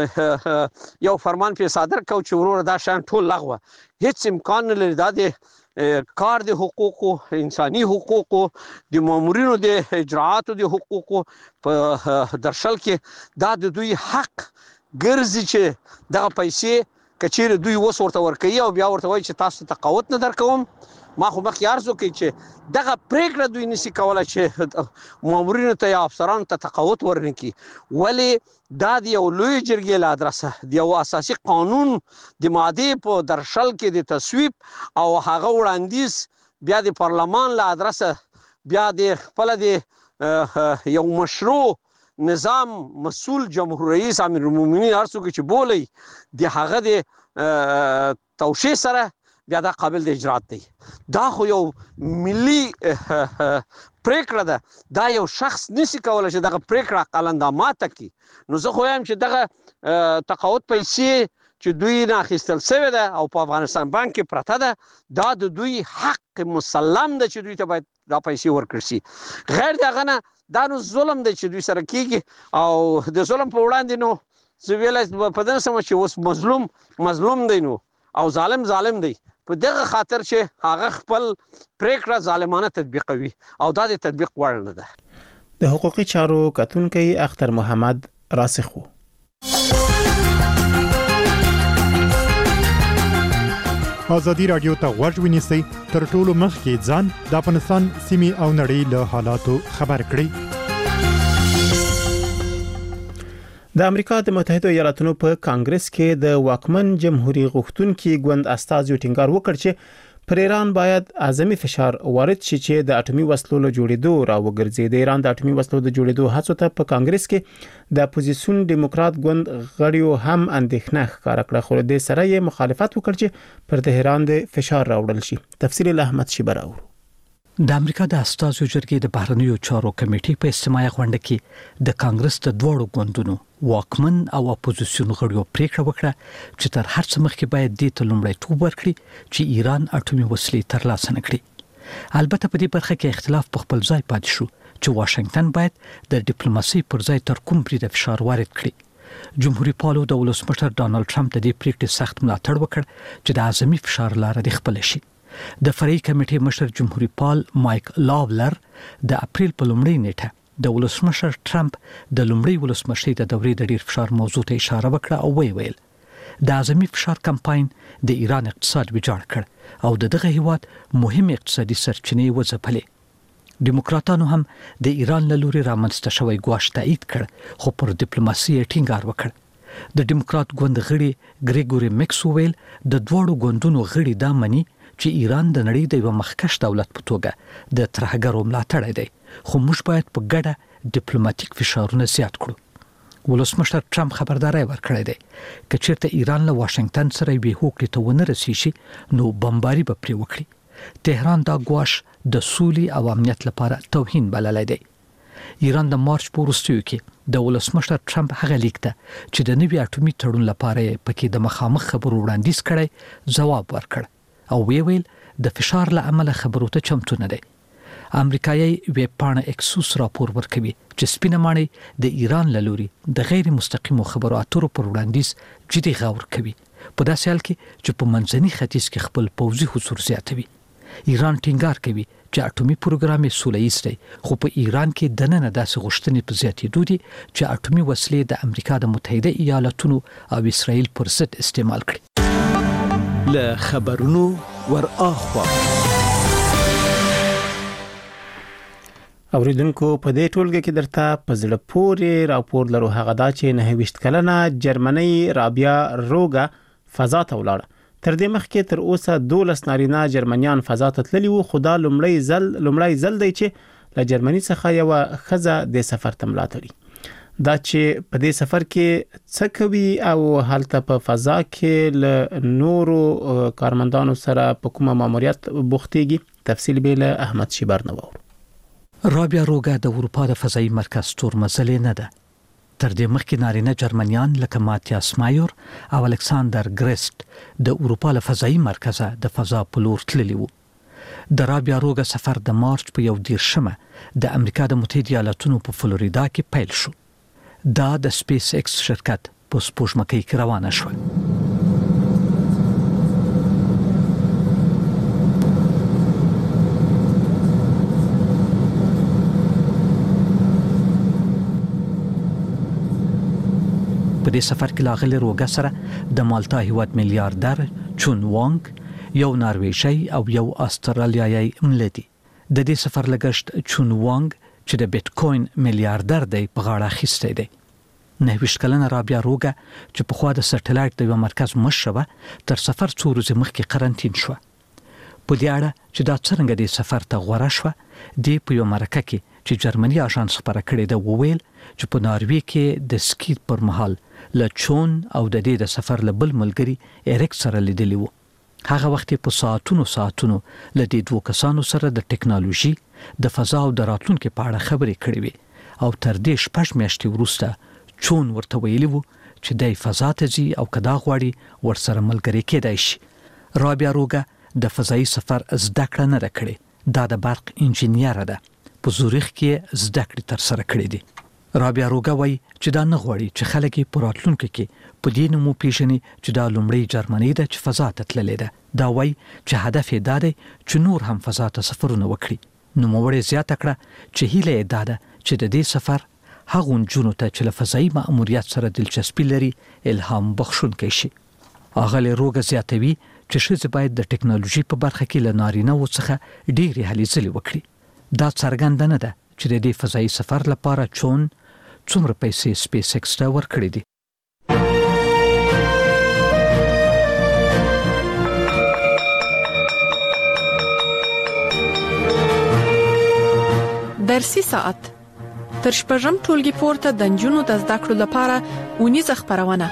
او یو فرمان پې صادر کو چې وروره دا شیان ټول لغوه. هیڅ امکان نه لري. دا د کار د حقوقو، انساني حقوقو، د مامورینو د اجراءاتو د حقوقو په درشل کې دا د دوی حق ګرځي چې دغه پیسې کچېره دوی وس ورته ورکوي او بیا ورته وایي چې تاسو تقاوت نه درکوم. ما خو مخکې عرض وکړ چې دغه پریکړه دوی نشي کولای چې مامورینو ته یا افسرانو ته تقاوت ورنکړي. ولې دا د یو لوی جرګې له ادرسه د یو اساسي قانون د مادې په درشل کې د تصویب او هغه وړاندیز بیا د پارلمان له ادرسه بیا د خپل د یو مشروع نظام مسؤل جمهور رئیس امیر المؤمنین هر څوک چې بولی د هغه د توشیح سره بیا دا قابل د اجرات دی. دا خو یو ملي پریکړه ده. دا یو شخص نشي کولای چې دغه پریکړه قلنده ماته کړي. نو زه خو یم چې دغه تقاعد پیسې چې دوی نه اخیستل شوی ده او په افغانستان بانک کې پرته ده، دا د دوی حق مسلم ده چې دوی ته باید دا پیسې ورکړل شي. غیر دغه نه دا نو ظلم دی چې دوی سره کیږي او د ظلم په وړاندې نو زه ویلای په دې سم چې اوس مظلوم مظلوم دی نو او ظالم ظالم دی. په دغه خاطر چې هغه خپل پریکړه ظالمانه تطبیقوي او دا د تطبیق وړ نه ده. د حقوقي چارو کتونکي اختر محمد راسخو ازادي رادیو ته غوږ ونیسئ، تر ټولو مخکې ځان د افغانستان سیمې او نړۍ له حالاتو خبر کړئ. د امریکا د متحده ایالاتونو په کانګرس کې د واکمن جمهوریت غوښتونکي ګوند استازو ټینګار وکړ چې پر ایران باید اعظمي فشار وارد شي چې د اټومي وسلو له جوړېدو راوګرځي. د ایران د اټومي وسلو د جوړېدو هڅو ته په کانګرس کې د اپوزیسیون دیموکرات ګوند غړیو هم اندېښنه ښکاره کړه، خو د سره یې مخالفت وکړ چې پر تهران د فشار راوړل شي. تفصیل احمد شیبراو. د امریکا د استازو جرګې د بهرنیو چارو کمیټې په اجتماعي غونډه کې د کانګرس د دوړو ګوندونو واکمن او اپوزیسیون غړیو پریکړه وکړه چې تر هر څه مخکې باید د ته لومړیتوب ورکړي چې ایران اټومي وسلې ترلاسه نه کړي. البته په دې برخه کې اختلاف په خپل ځای پاتې شو چې واشنگټن باید د ډیپلوماسي پر ځای تر کوم بری د فشار وارد کړي. جمهوریت پالو د ولسمشر ډانلډ ټرمپ د دې پریکړې سخت ملاتړ وکړ چې د اعظمي فشار لاره د خپل شي. د فرعي کمیټې مشر جمهوریت پال مایک لاولر د اپریل په لومړۍ نیټه د ولسمشر ټرمپ د لومړۍ ولسمشي د دورې د ډیر فشار موضوع ته اشاره وکړه او وی ویل د اعظمي فشار کمپاین د ایران اقتصاد ویجاړ کړ او د دغه هیواد مهم اقتصادي سرچینې وځپلې. ډیموکراتانو هم د ایران له لوري رامنځته شوی ګواښ تایید کړ، خو پر ډیپلوماسي ټینګار وکړ. د ډیموکرات ګوند غړي ګریګوري میکس ویل د دوړو ګوندونو غړي دا مني چې ایران د نړۍ د یو مخکښ دولت په توګه د ترهګرو ملاتړی دی، خو موږ باید په ګډه ډیپلوماټیک فشارونه زیات کړو. ولسمشر ټرمپ خبرداري ورکړې ده چې چیرته ایران له واشنگټن سره یې هوکړې ته ونه رسیږي نو بمباري به پرې وکړي. تهران دا ګواښ د سولې او امنیت لپاره توهین بللی دی. ایران د مارچ په وروستیو کې د ولسمشر ټرمپ هغه لیک ته چې د نوي اټومي تړون لپاره پکې د مخامخ خبرو وړاندیز کړی ځواب ورکړ او وی ویل د فشار له امله خبرو ته چمتو نه دی. امریکایي ویب پاڼه اکسوس راپور ورکوي چې سپینه ماڼۍ د ایران له لوري د غیر مستقیمو خبرو اترو پر وړاندیز جدي غور کوي په داسې حال کې چې په منځني ختیځ کې خپل پوځي حضور زیاتوي. ایران ټینګار کوي چې اټومي پروګرام یې سوله‌ییز دی، خو په ایران کې دننه داسې غوښتنې په زیاتېدو دي چې اټومي وسلې د امریکا د متحده ایالاتونو او اسرائیل پر ضد استعمال کړي. له خبرونو ور اخوا اوریدونکو په دې ټولګه کې درته په زړه پورې راپور لرو. هغه دا چې نه ویشت کلنه جرمنۍ رابیا روغا فضا ته ولاړه. تر دې مخکې تر اوسه دولس نارینه جرمنیان فضا ته تللي وو، خو دا لومړی ځل لومړی ځل دی چې له جرمني څخه یو ښځه د سفر ته ملاتړي. دا چې په دې سفر کې څه کوي او هلته په فضا کې له نورو کارمندانو سره په کومه ماموریت بوختيږي. تفصیل به له احمد شیبرنو. رابیا روغا د اروپا د فضایي مرکز تورمزلې نه ده. تر دې مخکې نارینه جرمنیان لکه ماتیاس مایور او الکساندر ګریسټ د اروپا له فضایي مرکزه د فضا په لور تللي وو. د رابیا روغا سفر د مارچ په یو دیرشمه د امریکا د متحده ایالاتونو په فلوریدا کې پیل شو. دا د سپیس ایکس شرکت په سپوږمکۍ کې روانه شوه. په دې سفر کې لاغلي روګه سره د مالټا هیواد میلیارډر چون وانګ یو نارویجی او یو استرالیایي ملتي د دې سفر لګښت چون وانګ چې د بیت کوین میلیارډر دی په غاړه اخیستی دی. نه ویشت کلنه رابیا روګه چې په خوا د سټلایټ د یو مرکز مشره تر سفر څو ورځې مخکې قرنټین شو. په دې اړه چې دا څنګه د سفر ته غوړه شو دی په یو مرکه کې چې جرمني اژانس خبره کړې ده وویل چې په ناروی کې د سکی پر مهال لچون او د دې د سفر له بل ملګری اریک سره لیدلی وو. هغه وخت په ساعتونو ساعتونو له دې دوه کسانو سره د ټکنالوژي د فضا او د راتلونکو په اړه خبرې کړې وي او تر دې شپږ میاشتې وروسته چون ورته ویلی وو چې د فضا ته ځي او کدا غواړي ورسره ملګری کېدای شي. رابیا روګه د فضایي سفر زده کړه نه کړې، دا د برق انجینیر ده، په زوریخ کې زده کړې تر سره کړې دي. رابیا روګه وایي چې دا نه غواړي چې خلک په راتلونکو کې په دې نومو پیژني چې دا لومړی جرمني ده چې فضا ته تللې ده. دا وایي چې هدف یې دا دی چې نور هم فضا ته سفرونه وکړي. نو موړې زیاته کړه چې هیله یې دا ده چې د دې سفر هغه نجونو ته چې له فضایي مأموریت سره دلچسپي لري الهام بخښونکی شي. اغلی روګه زیاتوي چې ښځې باید د ټکنالوژي په برخه کې له نارینه‌وو څخه ډېرې هلې ځلې وکړي. دا څرګنده نه ده چې د دې فضایي سفر لپاره چون څومره پیسې سپیس ایکس ته ورکړې دي. درسي ساعت تر شپږم ټولګي پورته د نجونو د زده کړو لپاره اونیزه خبرونه.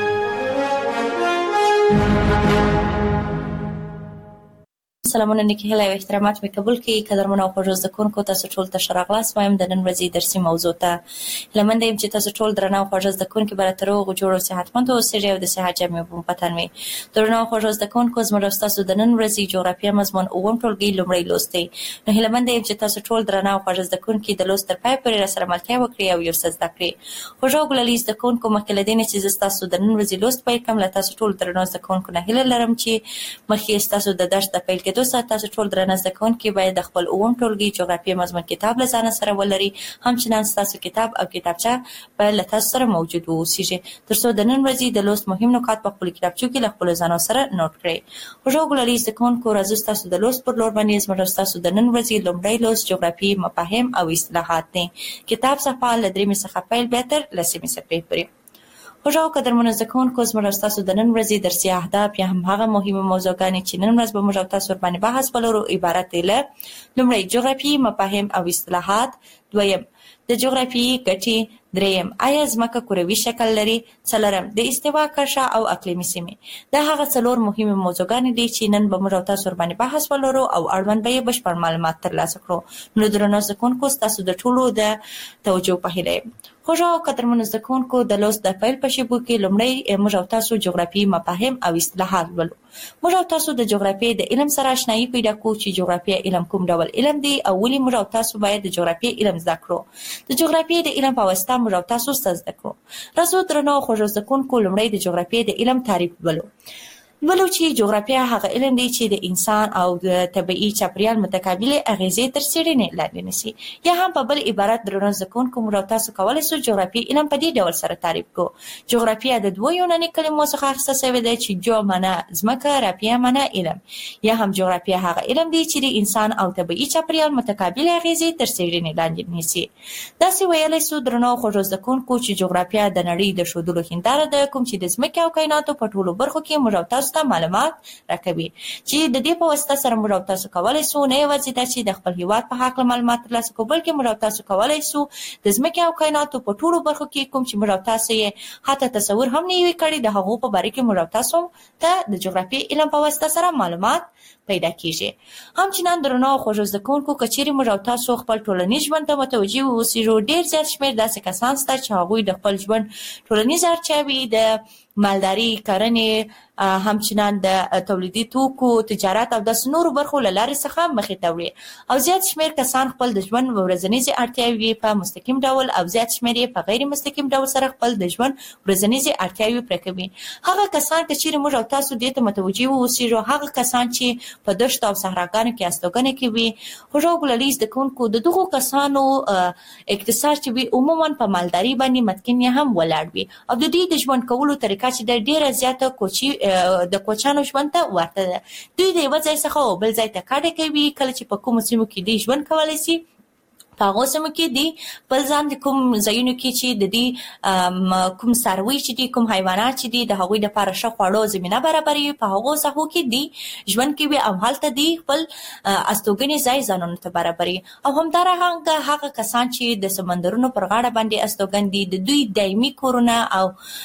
سلامونه نیکی هیله او احترامات مې قبول کړئ. قدرمنو او خوږو زده کوونکو، تاسو ټول ته ښه راغلاست وایم د نن ورځې درسي موضوع ته. هیله مند یم چې تاسو ټول درنه او خوږو زده کوونکي به تر هغو جوړ او صحتمند اوسئ او د صحت جامې په پتن وي. درنه او خوږو زده کوونکو، زموږ تاسو د نن ورځې جغرافیه مضمون اووم ټولګي لومړی لوست دی. نو هیله مند یم چې تاسو ټول درنه او خوږو زده کوونکي د لوست تر پای پورې راسره ملتیا وکړئ او یو څه زده کړئ. خوږو ګلالي زده کوونکو، مخکې له دې نه چې زه تاسو د نن ورځې لوست پیل کړم، له تاسو ټول درنه زده کوونکو نه هیله لرم چې مخکې تاسو د درس د پیل کېدو سره تاسو ټول درنه زده کوونکي باید د خپل اووم ټولګي جغرافیه مضمون کتاب له ځان سره ولري. همچنان تاسو کتاب او کتابچه باید له تاسو سره موجود اوسي تر څو د نن ورځې د لوست مهم نکات په خپل کتابچو کې له خپل ځانو سره نوٹ کړئ. خوږو ګلالي زده کوونکو، راځو تاسو د لوست پر لور باندې زموږ تاسو د نن ورځې لومړی لوست جغرافیه مفاهیم او اصطلاحات دی. کتاب صفحه له درېمې څخه پیل بیا تر لسمې صفحې پورې. خوږو قدرمنو زده کوونکو، زموږ تاسو د نن ورځې درسي اهداف یا هم هغه مهمه موضوعګانې چې نن ورځ به موږ تاسو باندې بحث ولرو عبارت دي له لومړی جغرافیه مفاهیم او اصطلاحات، دویم د جغرافیې ګټې، دریم آیا ځمکه کروي شکل لري، څلورم د استوا کرښه او اقلیمي سیمې. دا هغه څلور مهمه موضوعګانې دي چې نن به موږ تاسو باندې بحث ولرو او اړوند به بشپړ معلومات ترلاسه کړو. نو درنو زده کوونکو، تاسو د ټولو د توجه په هیله. خوږو قدرمنو زده کوونکو، د لوست د پیل په شیبو کې لومړی موږ تاسو جغرافیې مفاهیم او اصطلاحات ولولو. موږ تاسو د جغرافیې د علم سره آشنایي پیدا کوو چې جغرافیه علم کوم ډول علم دی او ولې موږ تاسو باید د جغرافیې علم زده کړو. د جغرافیې د علم په واسطه موږ تاسو زده کړو. راځو درنو خوږو زده کوونکو، لومړی د جغرافیې د علم تعریف ولولو. ولو چې جغرافیه هغه علم دی چې د انسان او د طبیعي چاپیریال متقابل اغیزې تر څېړنې لاندې نیسي. یا هم په بل عبارت درنو زده کوونکو، موږ تاسو کولی شو جغرافیې علم په دې ډول سره تعریف کړو. جغرافیه د دوه یوناني کلمو څخه اخیستل شوې ده چې جو معنا ځمکه، رافیه معنا علم. یا هم جغرافیه هغه علم دی چې د انسان او طبیعي چاپیریال متقابل اغیزې تر څېړنې لاندې نیسي. داسې ویلی شو درنو خوږو زده کوونکو چې جغرافیه د نړۍ د ښودلو هنداره ده، کوم چې د ځمکې او کایناتو په ټولو برخو کې موږ تاسو ته معلومات راکوي چې د دې په واسطه سره موږ تاسو کولی شو نه یوازې دا چې د خپل هیواد په حق معلومات ترلاسه کړو، بلکې موږ تاسو کولی شو د ځمکې او کایناتو په ټولو برخو کې کوم چې موږ تاسو یې حتی تصور هم نه وي کړی، د هغو په باره کې موږ تاسو ته د جغرافیې علم په واسطه سره معلومات پیدا کیږي. همچنان درنو خوږو زده کوونکو، که چیرې موږ تاسو خپل ټولنیز ژوند ته متوجه اوسئ، ډېر زیات شمېر داسې کسان شته چې هغوی د خپل ژوند ټولنیز اړتیاوې د مالداري، کرنې، همچنان د تولیدي توکو، تجارت او د نورو برخو له لارې څخه مخې ته وړي او زیات شمیر کسان خپل د ژوند ورځنیزې اړتیاوې په مستقیم ډول او زیات شمیر یې په غیر مستقیم ډول سره خپل د ژوند ورځنیزې اړتیاوې پوره کوي. هغه کسان چې چیرې موږ او تاسو دې ته متوجه واوسو، هغه کسان چې په دښتو او صحراګانو کې استوګنه کوي، هغه ګلالي زده کوونکو د دغو کسانو اقتصاد چې وي عموما په مالداري باندې متکن هم ولاړ وي او د دې د ژوند کولو طریقه چې د ډیره زیاته کوچی د کوچانو ژوند ته ورته ده. دوی د یو ځای څخه بل ځای ته کډه کوي، کله چې په کوم سیمو کې دی ژوند کولای شي په هغو سیمو کې دی بل ځان د کوم ځایونو کې چې د دې کوم څاروي چې دي، کوم حیوانات چې دي، د هغوی لپاره ښه خواړو زمینه برابروي، په هغو ساحو کې دی ژوند کوي او هلته دی خپل استوګنې ځای ځانونو ته برابروي. او همدارنګه هغه کسان چې د سمندرونو پر غاړه باندې استوګن دي، د دوی دایمي کورونه او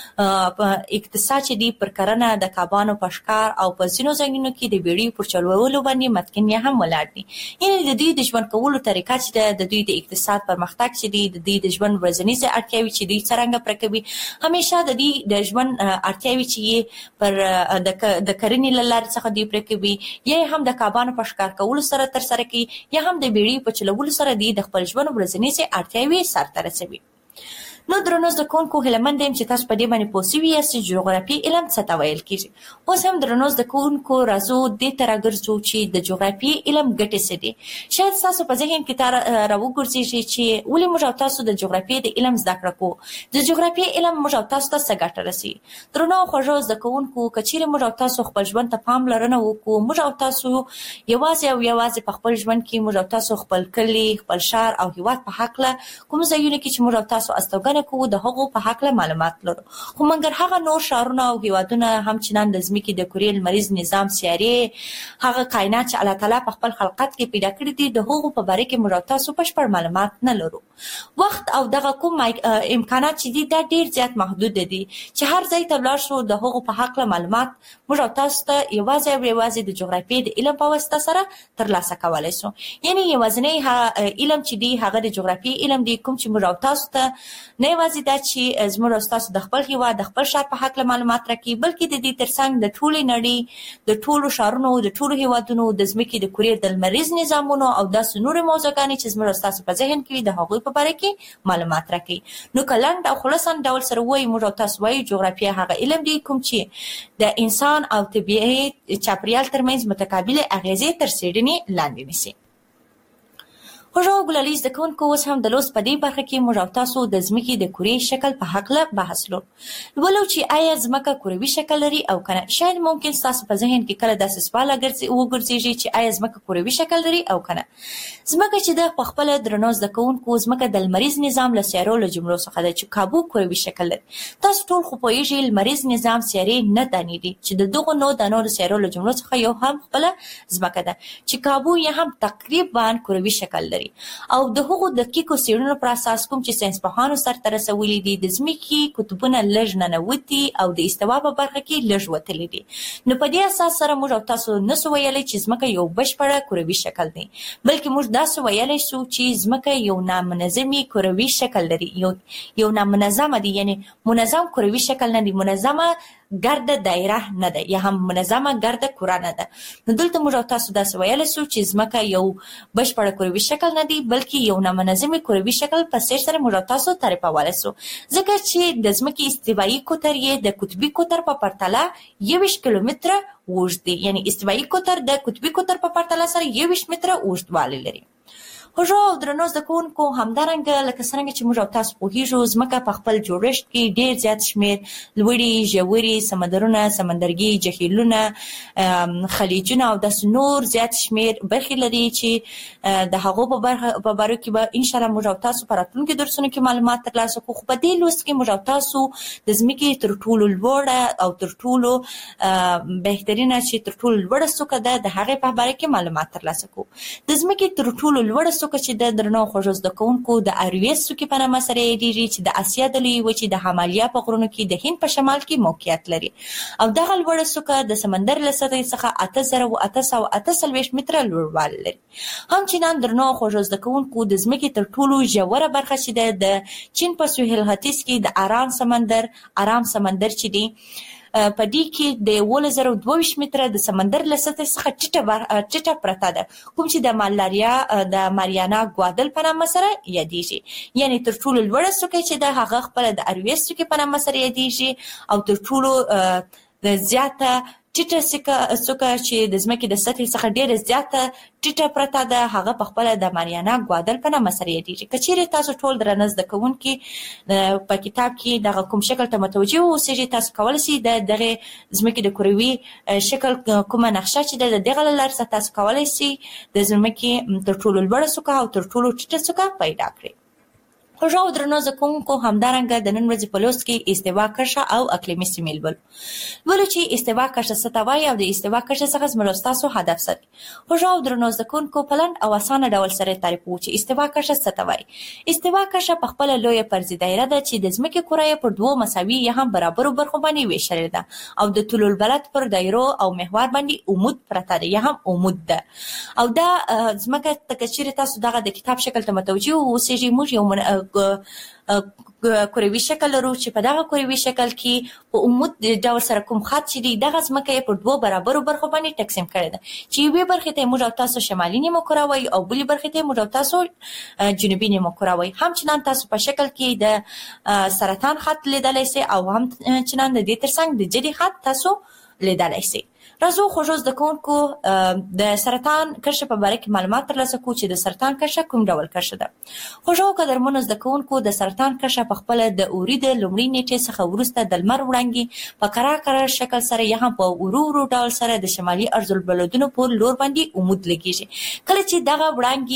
اقتصاد چې دی پر کرنه د کبانو په ښکار او په ځینو ځایونو کې د بیړیو پر چلولو باندې متکن هم ولاړ دي. یعنې د دوی د ژوند کولو طریقه چې د دوی د اقتصاد پرمختګ چې دی، د دې د ژوند ورځنیزې اړتیاوې چې دوی څرنګه پوره کوي، همیشه د دې د ژوند اړتیاوې چې یې پر د کرنې له لارې څخه دوی پوره کوي، یا هم د کبانو په ښکار کولو سره ترسره کوي، یا هم د بیړیو په چلولو سره دوی د خپل ژوند ورځنیزې اړتیاوې سرته رسوي. نو درنو زده کوونکو، هیله مند یم چې تاسو په دې باندې پوه سوي یاست چې جغرافیې علم څه ته ویل کېږي. اوس هم درنو زده کوونکو راځو دې ته راګرځو چې د جغرافیې علم ګټې څه دي. شاید ستاسو په ذهن کې راوګرځېږي چې ولې موږ او تاسو د جغرافیې د علم زده کړه کوو، د جغرافیې علم موږ او تاسو ته څه ګټه رسوي. درنو خوږو زده کوونکو، که چیرې موږ او تاسو خپل ژوند ته پاملرنه وکړو، موږ او تاسو یوازې او یوازې په خپل ژوند کې موږ او تاسو خپل کلي، خپل ښار او هېواد په هکله کوم ځایونه کې چې موږ او تاسو استوګنه کوو د هغو په هکله معلومات لرو. خو مګر هغه نور ښارونه او هیوادونه همچنان د ځمکې د کورې لمریز نظام، سیارې، هغه کائنات چې الله تعالی په خپل خلقت کې پیدا کړي دي، د هغو په باره کې موږ او تاسو بشپړ معلومات نه لرو. وخت او دغه کوم امکانات چې دي دا ډیر زیات محدود دي چې هر ځای ته ولاړ شو د هغو په هکله معلومات موږ او تاسو ته یوازې او یوازې د جغرافیې د علم په واسطه سره ترلاسه کولی شو. یعنې یوازینی علم چې دی هغه د جغرافیې علم دی، کوم چې موږ او تاسو ته نه یوازې دا چې زموږ او ستاسو د خپل هېواد، د خپل ښار په هکله معلومات راکوي، بلکې د دې ترڅنګ د ټولې نړۍ، د ټولو ښارونو، د ټولو هېوادونو، د ځمکې د کورې د لمریز نظامونو او داسې نورې موضوعګانې چې زموږ او ستاسو په ذهن کې وي د هغوی په باره کې معلومات راکوي. نو که لنډ او خلاصه ډول سره ووایو، موږ او تاسو وایو جغرافیه هغه علم دی کوم چې د انسان او طبیعي چاپېریال ترمنځ متقابلې اغېزې تر څېړنې لاندې نیسي. خوږو ګلالي زده کوونکو، اوس هم د لوست په دې برخه کې موږ او تاسو د ځمکې د کورې شکل په هکله بحث لرو. ولو چې آیا ځمکه کروي شکل لري او که نه. شاید ممکن ستاسو په ذهن کې کله داسې سوال وګرځېږي چې آیا ځمکه کروي شکل لري او که نه. ځمکه چې ده په خپله درنو زده کوونکو، ځمکه د لمریز نظام له سیارو له جملو څخه ده چې کابو کروي شکل لري. تاسو ټول خو پوهېږئ لمریز نظام سیارې نه دانې دي چې د دغو نو دانو له سیارو له جملو څخه یو هم خپله ځمکه ده چې کابو یې هم تقریبا کروي شکل لري. او د هغو دقیقو څېړنو پر اساس کوم چې ساینسپوهانو سرته رسولي دي، د ځمکې قطبونه لږ ننوتي او د استوا په برخه کې لږ وتلي دي. نو په دې اساس سره موږ او تاسو نسو ویلی چې ځمکه یو بشپړه کروي شکل دی، بلکې موږ داسې ویلی شو چې ځمکه یو نامنظمي کروي شکل لري، یو یو نامنظمه دی، یعنې منظم کروي شکل نه دی، منظمه ګرده دایره نه ده، یا هم منظمه ګرده کره نه ده. نو دلته موږ او تاسو داسې ویلی شو چې ځمکه یو بشپړه کروي شکل نه دی، بلکې یو نامنظمي کروي شکل په څېر سره موږ او تاسو تعریفولی شو، ځکه چې د ځمکې استوایي قطر یې د قطبي قطر په پرتله یوویشت کیلومتره اوږد دی، یعنې استوایي قطر د قطبي قطر په پرتله سره یوویشت متره اوږدوالی لري. خوږو او درنو زده کوونکو، همدارنګه لکه څرنګه چې موږ او تاسو پوهېږو، ځمکه په خپل جوړښت کې ډېر زیات شمېر لوړې، ژورې سمندرونه، سمندرګي جهیلونه، خلیجونه او داسې نور زیات شمېر برخې لري چې د هغو په باره کې به انشاءالله موږ او تاسو په راتلونکي درسونو کې معلومات ترلاسه کړو. خو په دې لوست کې موږ او تاسو د ځمکې تر ټولو لوړه او تر ټولو بهترینه چې تر ټولو لوړه څوکه ده د هغې په باره کې معلومات ترلاسه کړو. د ځمکې تر ټولو لوړه څوکه چې د درنو خوږو زده کوونکو د ارویس څوکې په نامه سره یادېږي، چې د اسیا د لویې وچې د همالیا په غرونو کې د هند په شمال کې موقعیت لري. او دغه لوړه څوکه د سمندر له سطحې څخه اته زره اته سوه اته څلوېښت متره لوړوالی لري. همچنان درنو خوږو زده کوونکو، د ځمکې تر ټولو ژوره برخه چې ده د چین په سویل ختیځ کې د ارام سمندر ارام سمندر چې دی په دې کې د یولس زره دوه ویشت متره د سمندر له سطحې څخه ټیټه ټیټه پرته ده، کوم چې د مالاریا د ماریانا ګوادل په نامه سره یادېږي. یعنی تر ټولو لوړه څوکه چې د هغه خپل د ارویس څوکې په نامه سره یادېږي، او تر ټولو د زیاته ټیټه څوکه چې د ځمکې د سطحې څخه ډېره زیاته ټیټه پرته ده هغه په خپله د ماریانا ګوادل په نامه سره یادېږي. که چیرې تاسو ټول درانه زده کوونکي په کتاب کې دغه کوم شکل ته متوجه اوسئ، تاسو کولی شئ د دغې ځمکې د کروي شکل کومه نقشه چې ده د دغه له لارې تاسو کولی شئ د ځمکې تر ټولو لوړه څوکه او تر ټولو ټیټه څوکه پیدا کړئ. خوږو او درنو زده کوونکو، همدارنګه د نن ورځې په لوست کې استوا کرښه او اقلیمي سیمې لولو. لولو چې استوا کرښه څه ته وایي او د استوا کرښې څخه زموږ او ستاسو هدف څه دی. خوږو او درنو زده کوونکو، په لنډ او اسانه ډول سره تعریفوو چې استوا کرښه څه ته وایي. استوا کرښه په خپله لویه فرضي دایره ده چې د ځمکې کره یې پر دوو مساوي یا هم برابرو برخو باندې ویشلې ده، او د طول البلد پر دایرو او محور باندې عمود پرته ده یا هم عمود ده. او دا ځمکه که چیرې تاسو دغه د کتاب شکل ته متوجه اوسئ، موږ یو کروي شکل لرو چې په دغه کروي شکل کې په عمود ډول سره کوم خط چې دی دغه ځمکه یې پر دوو برابرو برخو باندې تقسیم کړې ده، چې یوې برخې ته موږ او تاسو شمالي نیمه کره وایي او بلې برخې ته موږ او تاسو جنوبي نیمه کره وایي. همچنان تاسو په شکل کې د سرطان خط لیدلی سئ او همچنان د دې ترڅنګ د جدي خط تاسو لیدلی سئ. راځو خوږو زده کوونکو د سرطان کرښه په باره کې معلومات ترلاسه کړو چې د سرطان کرښه کوم ډول کرښه ده. خوږو قدرمنو زده کوونکو، د سرطان کرښه په خپله د اوري د لومړۍ نیټې څخه وروسته د لمر وړانګې په کرار کرار شکل سره یا هم په ورو ورو ډول سره د شمالي ارضالبلدونو په لور باندې عمود لګېږي. کله چې دغه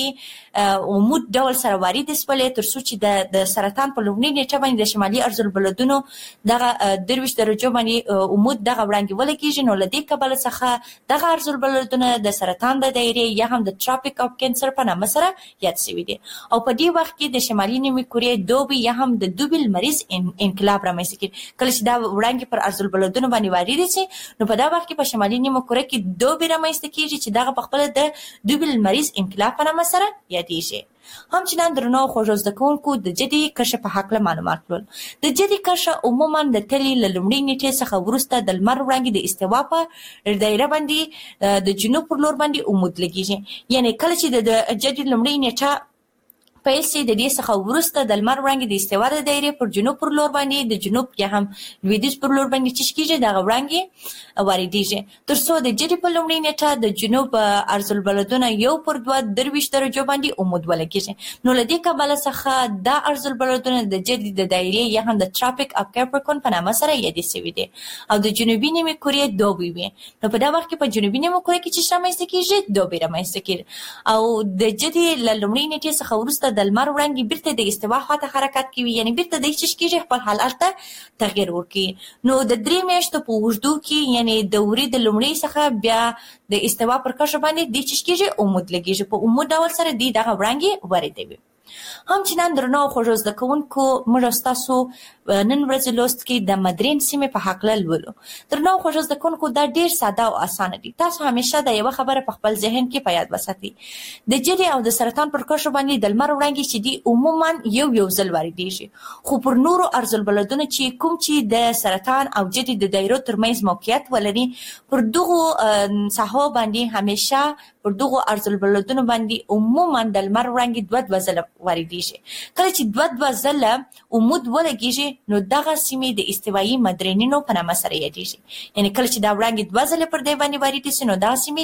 وړانګې عمود ډول سره وارد شولې تر څو چې د سرطان په لومړۍ نیټه باندې د شمالي ارضالبلدونو دغه درویشت درجو باندې عمود دغه وړانګې ولګېږي، نو له دې کبله څخه دغه ارضالبلدونه د سرطان د دایرې یا هم د ټراپیک اف کینسر په نامه سره یاد شوي دي. او په دې وخت کې د شمالي نیمې کورې دوبي یا هم د دوبي لمریز انقلاب رامنځته کېږي. کله چې دا وړانګې پر ارضالبلدونو باندې وارد شي نو په دا وخت کې په شمالي نیمه کره کې دوبي رامنځته کېږي چې دغه په خپله د دوبي لمریز انقلاب په نامه سره یادېږي. همچنان درنو خوږو زده کوونکو، د جدي کرښې په هکله معلومات لول. د جدي کرښه عموما د تلې له لومړۍ نیټې څخه وروسته د لمر وړانګې د استوا په دایره باندې د جنوب پر لور باندې عمود لګېږي. یعنی کله چې د جدي لومړۍ نیټه پیل شي د دې څخه وروسته د لمر وړانګې د استوا د دایرې پر جنوب پر لور باندې د جنوب یا هم لویدیځ پر لور باندې چش کېږي، دغه وړانګې واردېږي تر څو د جدي په لومړۍ نیټه د جنوب ارضالبلدونه یو پر دوه درویشت درجو باندې عمود ولګېږي. نو له دې کبله څخه دا ارضالبلدونه د جدي د دایرې یا هم د ټراپیک اف کیپریکون په نامه سره یادې شوي دي، او د جنوبي نیمې کورې دوبي وي. نو په دا وخت کې په جنوبي نیمه کورې کې چش رامنځته کېږي؟ دوبي رامنځته کېږي. او د جدي له لومړۍ نیټې څخه وروسته د لمر وړانګې بیرته د استوا خواته حرکت کوي، یعنی بیرته د چش کېږي خپل حالت ته تغیر ورکړي. نو د درې میاشتو په اوږدو کې یعنی د وري د لومړۍ څخه بیا د استوا پر کرښه باندې د چش کېږي عمود لګېږي، په عمود ډول سره دی دغه وړانګې واردوي. همچنان درنو خوږو زده کوونکو، موږ او ستاسو نن ورځې لوست کې د مدرین سیمې په هکله لولو. درنو خوږو زده کوونکو، دا ډېر ساده او اسانه دي. تاسو همیشه دا یوه خبره په خپل ذهن کې په یاد وساتئ، د جدي او د سرطان پر کرښو باندې د لمر وړانګې چې دي عموما یو یو ځل واردېږي، خو پر نورو ارضالبلدونو چې کوم چې د سرطان او جدي د دایرو ترمنځ موقعیت ولري، پر دغو ساحو باندې همیشه پر دغو ارضالبلدونو باندې عموما د لمر وړانګې دوه دوه ځله واردېږي. کله چې دوه دوه ځله عمود ولګېږي نو دغه سیمې د استوایي مدرینینو په نامه سره یادېږي. یعنی کله چې دا وړانګې دوه ځله پر دې باندې واردې شي نو دغه سیمې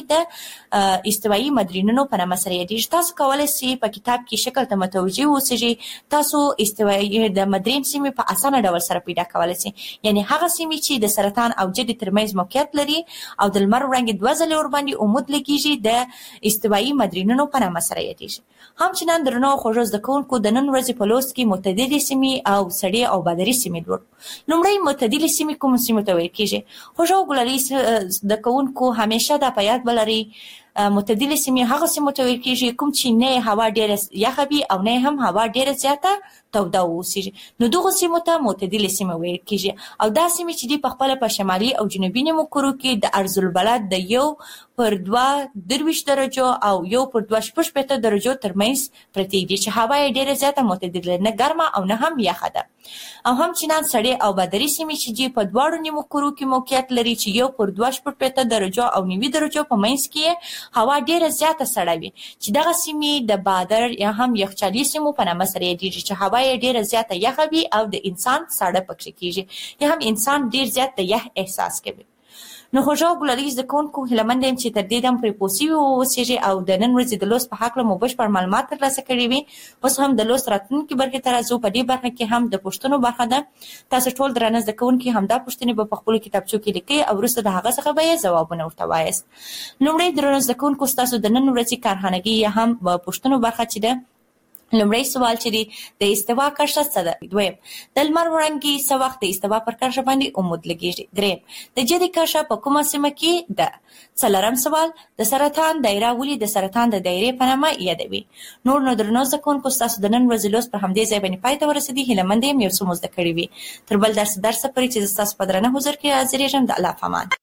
د استوایي مدرینینو په نامه سره یادېږي. تاسو کولی شئ په کتاب کې شکل ته متوجه اوسئ، تاسو استوایي د مدرین سیمې په اسانه ډول سره پیدا کولی شئ. یعنی هغه سیمې چې د سرطان او جدي ترمنځ موقعیت لري او د لمر وړانګې دوه ځله ورباندې عمود لګېږي، د استوایي مدرینینو په نامه سره یادېږي. همچنان درنو خوږو زده کوونکو، د نن ورځې په لوست کې معتدلې سیمې او سړې او بادري سیمې لولو. لومړی معتدلې سیمې کومو سیمو ته ویل کېږي؟ خوږو ګلالي زده کوونکو، همیشه دا په یاد ولرئ معتدل سیمې هغه سیمه ته ویل کېږي کوم چې نه هوا ډېره یخه وي او نه هم هوا ډېره زیاته توده اوسېږي، نو دغه سیمو ته معتدل سیمه ویل کېږي. او دا سیمې چې دي په خپله په شمالي او جنوبي نیمو کرو کې د عرض البلد د یو پر دوه درویشت درجو او یو پر دوه شپږ شپېته درجو ترمنځ پرتې دي چې هوا یې ډېره زیاته معتدله، نه ګرمه او نه هم یخه ده. او هم چنان سړې او بدري سیمې چې دي په دواړو نیمو کرو کې موقعیت لري چې یو پر دوه شپږ شپېته درجو او نوي درجو په منځ کې هوا ډېره زیاته سړه وي، چې دغه سیمې د بادر یا هم یخچالي سیمو په نامه سره یادېږي چې هوا یې ډېره زیاته یخه وي او د انسان ساړه پکې کېږي یا هم انسان ډېر زیات د یخ احساس کوي. نو خوږو ګلالي زده کوونکو هیله مند یم چې تر دې دم پرې پوه سوي واوسېږئ او د نن ورځې د لوست په هکله مو بشپړ معلومات ترلاسه کړي وي. اوس هم د لوست راتلونکي برخې ته راځو. په دې برخه کې هم د پوښتنو برخه ده. تاسو ټول درانه زده کوونکي همدا پوښتنې به په خپلو کتابچو کې لیکئ او وروسته د هغه څخه به یې ځوابونه ورته وایاست. لومړی درانه زده کوونکو ستاسو د نن ورځې کارخانګي یا هم پوښتنو برخه چې ده، لومړی سوال چې دی د استوا کرښه څه ده؟ دویم د لمر وړانګې څه وخت د استوا پر کرښه باندې عمود لګېږي؟ دریم د جدي کرښه په کومه سیمه کې ده؟ څلورم سوال د سرطان دایره ولې د سرطان د دایرې په نامه یادوي؟ نور نو درنو زده کوونکو ستاسو د نن ورځې لوست پر همدې ځای باندې پای ته ورسېدي. هیله مند یم یو څه مو زده کړي وي. تر بل درس درسه پورې چې زه ستاسو په درنه حضور کې حاضرېږم، د الله په امان.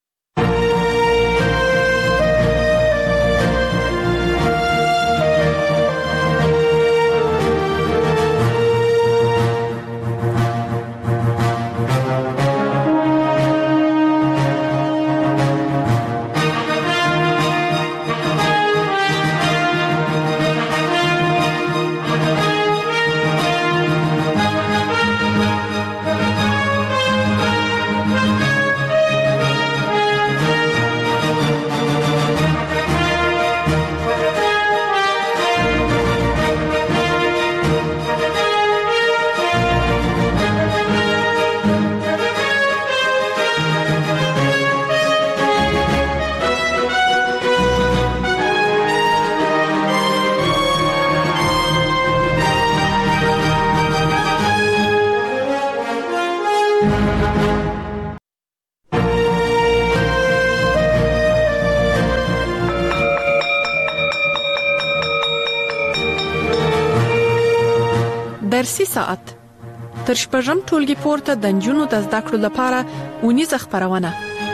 درسي ساعت تر شپږم ټولګي پورته د نجونو د زده کړو لپاره اونیزه خبرونه.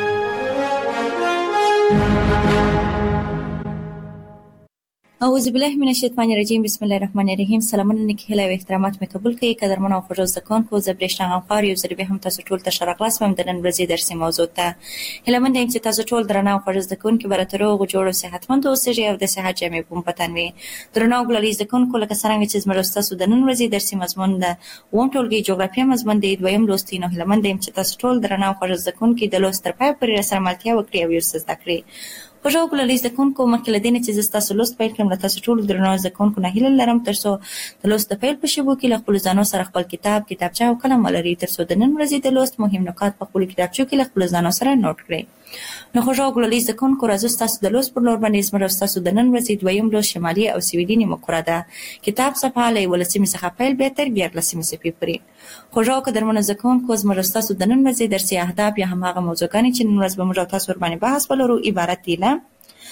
اعوذ بالله من الشیطان الرجیم. بسم الله الرحمن الرحیم. سلامونه نیکی هیله او احترامات مې قبول کړئ. قدرمن او خوږو زده کوونکو، زه برېښنا غمخوار یو ځل بیا هم تاسو ټول ته ښه راغلاست وم د نن ورځې درسي موضوع ته. هیله مند یم چې تاسو ټول درانه او خوږ زده کوونکي به راته روغ جوړ او صحتمند اوسئ او د صحت جامې په مو په تن وي. درنو او ګلالي زده کوونکو، لکه څرنګه چې زموږ ستاسو د نن ورځې درسي مضمون د اووم ټولګي جغرافیه مضمون دی دویم لوست دی، نو هیله مند یم چې تاسو ټول درانه او خوږ زده کوونکي د لوست تر پایه پورې راسره ملتیا وکړئ او یو څه زده کړئ. خوږو ګلالي زده کوونکو، مخکې له دې نه چې زه ستاسو لوست پیل کړم، له تاسو ټولو درنو زده کوونکو نه هیله لرم تر څو د لوست د پیل په شیبو کې له خپلو ځانو سره خپل کتاب، کتابچه او قلم ولرئ تر څو د نن ورځې د لوست مهم نکات په خپلو کتابچو کې له خپلو ځانو سره نوټ کړئ. نو خوږو ګلالي زده کوونکو، راځو ستاسو د لوست پر لور باندې زموږ ستاسو د نن ورځې دویم لوست شمالي او سویلي نیمه کره ده. کتاب صفحه له یولسمې څخه پیل بیا تر دیارلسمې صفحې پورې. خوږو قدرمنو زده کوونکو، زموږ ستاسو د نن ورځې درسي اهداف یا هماغه موضوعګانې چې نن ورځ به موږ او تاسو ورباندې بحث ولرو عبارت دي له: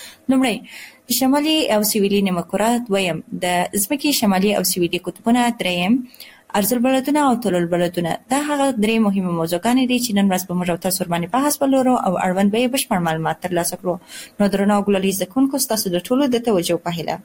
لومړی د شمالي او سویلي نیمه کره، دویم د ځمکې شمالي او سویلي قطبونه، دریم عرض البلدونه او طول البلدونه. دا هغه درې مهمه موضوعګانې دي چې نن ورځ به موږ او تاسو ورباندې بحث ولرو او اړوند به یې بشپړ معلومات ترلاسه کړو. نو درنو ګلالي زده کوونکو، ستاسو د ټولو د توجه په هیله.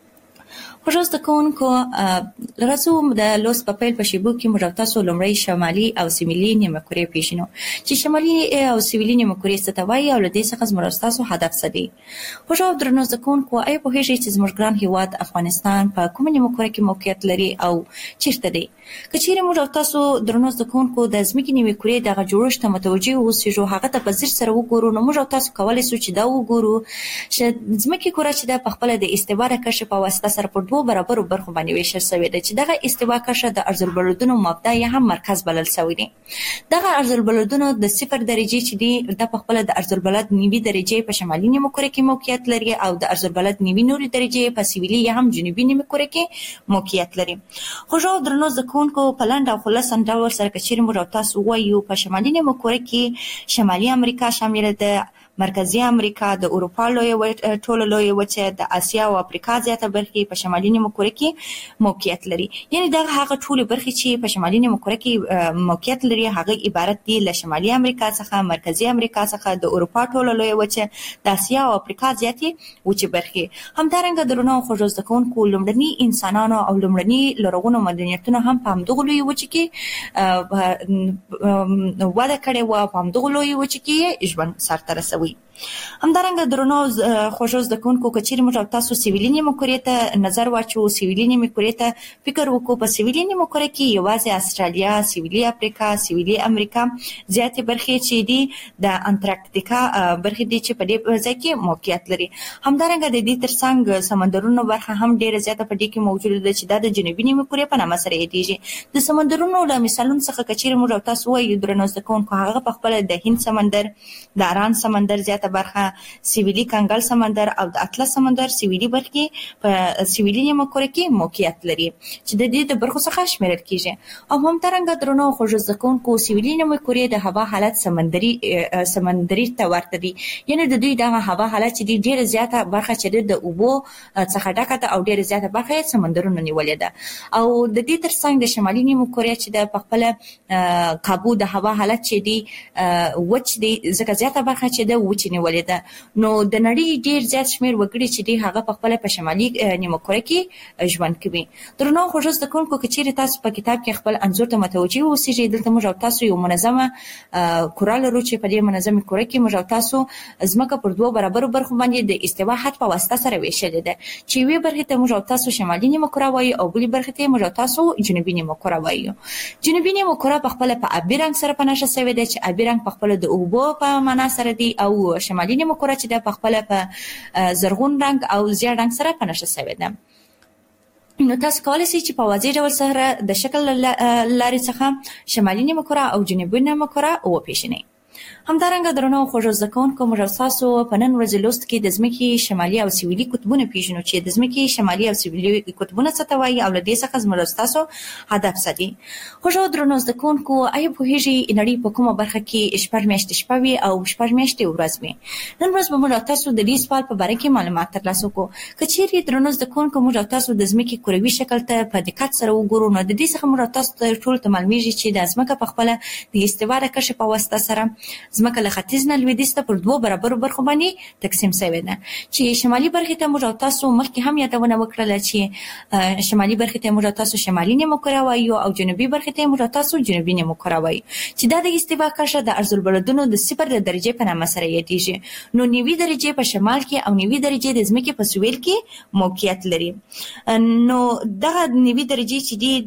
خوږو زده کوونکو، راځو د لوست په پیل په شیبو کې موږ او تاسو لومړی شمالي او سویلي نیمه کرې پېژنو چې شمالي او سویلي نیمه کرې څه ته وایي او له دې څخه زموږ او ستاسو هدف څه دی. خوږو درنو زده کوونکو، آیا پوهېږئ چې زموږ ګران هېواد افغانستان په کومه نیمه کره کې موقعیت لري او چیرته دی؟ که چیرې موږ او تاسو درنو زده کوونکو د ځمکې نیمې کرې دغه جوړښت ته متوجه واوسېږو، هغه ته په ځیر سره وګورو، نو موږ او تاسو کولی شو چې دا وګورو چې ځمکې کره چې ده په خپله د استوا د کرښې په واسطه سره پر دوو برابرو برخو باندې ویشل شوې ده چې دغه استوا کرښه د عرض البلدونو مبدا یا هم مرکز بلل شوی دی. دغه عرض البلدونو د صفر درجې چې دی د په خپله د عرض البلد نوي درجې په شمالي نیمه کره کې موقعیت لري او د عرض البلد نوي نوري درجې په سویلي یا هم جنوبي نیمه کره کې موقعیت لري. خوږو درنو زده کوونکو، په لنډ او خلاصه ډول سره که چیرې موږ او تاسو ووایو په شمالي نیمه کره کې شمالي امریکا شامله ده، مرکزی امریکا، د اروپا لوی ټوله لوی وچه، د اسیا او افریقا زیاته برخې په شمالي نیمه کره کې موقعیت لري. یعنی دا هغه ټول برخې چې په شمالي نیمه کره کې موقعیت لري هغه عبارت دي له شمالي امریکا څخه، مرکزی امریکا څخه، د اروپا ټوله لوی وچه، د اسیا او افریقا زیاتې وچې برخې. همدارنګه درنو خوږو زده کوونکو لومړني انسانانو او لومړني لرغونو مدنیتونو هم په همدغه لوی وچه کې وده کړې وه، په همدغه لوی وچه کې ژوند سرته رسوي. همدارنګه درنو خوږو زده کوونکو که چیرې موږ تاسو سیویلي نیمه کرې ته نظر واچو، سیویلي نیمه کرې ته فکر وکړو، په سیویلي نیمه کره کې یوازې استرالیا، سیویلي افریقا، سیویلي امریکا زیاتې برخې چې دي د انټارکټیکا برخې دي چې په دې ځای کې موقعیت لري. همدارنګه د دې ترڅنګ سمندرونو برخه هم ډیره زیاته په دې کې موجوده ده چې دا د جنوبي نیمه کرې په نامه سره یادېږي. د سمندرونو له مثالونو څخه که چیرې موږ تاسو وایو درنو زده کوونکو هغه په خپله د هند سمندر، د اران سمندر زیاته برخه، سیویلي کنګل سمندر او د اطلس سمندر سیویلي برخې په سیویلي نیمه کره کې موقعیت لري چې د دې د برخو څخه شمیرل کیږي. او همدارنګه درنو خوږو زده کوونکو سیویلي نیمه کره د هوا حالت سمندري سمندري ته ورته دي. یعنی د دوی دغه هوا حالت چې ډیره زیاته برخه چې د اوبو څخه ډکه ده او ډیره زیاته برخه سمندرونو نیولې ده. او د دې ترڅنګ د شمالي نیمه کره چې د خپل قابو د هوا حالت چې دی وچ دی ځکه زیاته برخه چې د وچ نیولې ده. نو د نړۍ ډیر زیات شمیر وګړي چې دی هغه په خپل په شمالي نیمه کره کې ژوند کوي. درنو خوږو زده کوونکو که چیرې تاسو په کتاب کې خپل انځور ته متوجه اوسئ، دلته موږ تاسو یو منظمه کره لرو چې په دې منظمه کره کې موږ تاسو ځمکه پر دوه برابر برخو باندې د استوا خط په واسطه سره ویشلې ده چې وی برخه ته موږ تاسو شمالي نیمه کره وایي او بلې برخه ته موږ تاسو جنوبي نیمه کره وایي. جنوبي نیمه کره په خپل په ابي رنګ سره پناشه شوی ده چې ابي رنګ په خپل د اوبو په معنا سره دی او شمالي نیمه کره چې د په خپل په زرغون رنګ او زیړ رنګ سره پناشه شوی ده. نو تاسو کولای شئ چې په واضح ډول سره د شکل لارې څخه شمالي نیمه کره او جنوبي نیمه کره وپیژنئ. همدارنګه درنو خوږو زده کوونکو موږ تاسو په نن ورځ لوست کې د ځمکې شمالي او سویلي قطبونه پیژنو چې د ځمکې شمالي او سویلي قطبونه څه ته وایي او له دې څخه زموږ تاسو هدف څه دي. خوږو درنو زده کوونکو آیا پوهیږئ نړۍ په کومه برخه کې شپږ میاشتې شپه وي او شپږ میاشتې ورځ وي؟ نن ورځ به موږ تاسو د دې سوال په باره کې معلومات ترلاسه کړو. که چیرې درنو زده کوونکو موږ تاسو د ځمکې کروي شکل ته په دقت سره وګورو نو د دې څخه موږ تاسو ته ټول ته معلومیږي چې د ځمکه په خپل د استوا د کشف په واسطه سره ځمکه له ختیځ نه لویدیځ ته پر دوه برابرو برخو باندې تقسیم شوې ده چې شمالي برخې ته موږ تاسو مخکې هم یادونه وکړه چې شمالي برخې ته موږ تاسو شمالي نیمه کره وایو او جنوبي برخې ته موږ تاسو جنوبي نیمه کره وایو چې دا د استوا کشه د ارض البلدونو د صفر درجه په نامه سره یادېږي. نو نیوي درجه په شمال کې او نیوي درجه د ځمکې په سویل کې موقعیت لري. نو دغه نیوي درجه چې دی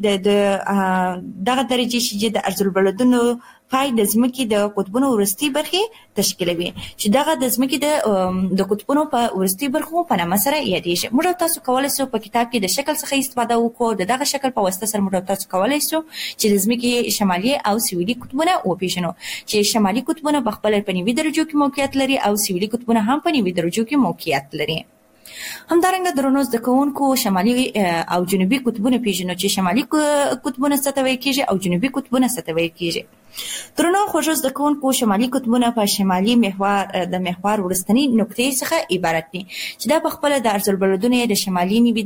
د دغه درجه چې د ارض البلدونو پای د ځمکې د قطبونو ورستي برخې تشکیلوي چې دغه د ځمکې د د قطبونو په ورستي برخو په نامه سره یادېږي. موږ تاسو کولای شو په کتاب کې د شکل څخه استفاده وکړو. د دغه شکل په واسطه سره موږ تاسو کولای شو چې د ځمکې شمالي او سویلي قطبونه وپیژنو چې شمالي قطبونه په خپل په نیوي درجو کې موقعیت لري او سویلي قطبونه هم په نیوي درجو کې موقعیت لري. همدارنګه درنو زده کوونکو شمالي او جنوبي قطبونه پیژنو چې شمالي قطبونه څه ته وایي کېږي او جنوبي قطبونه څه ته وایي کېږي. درنو خوږو زده کوونکو شمالي قطبونه په شمالي محور د محور ورستنی نقطې څخه عبارت دي چې دا په خپل د ارض البلدونو د شمالي نیوي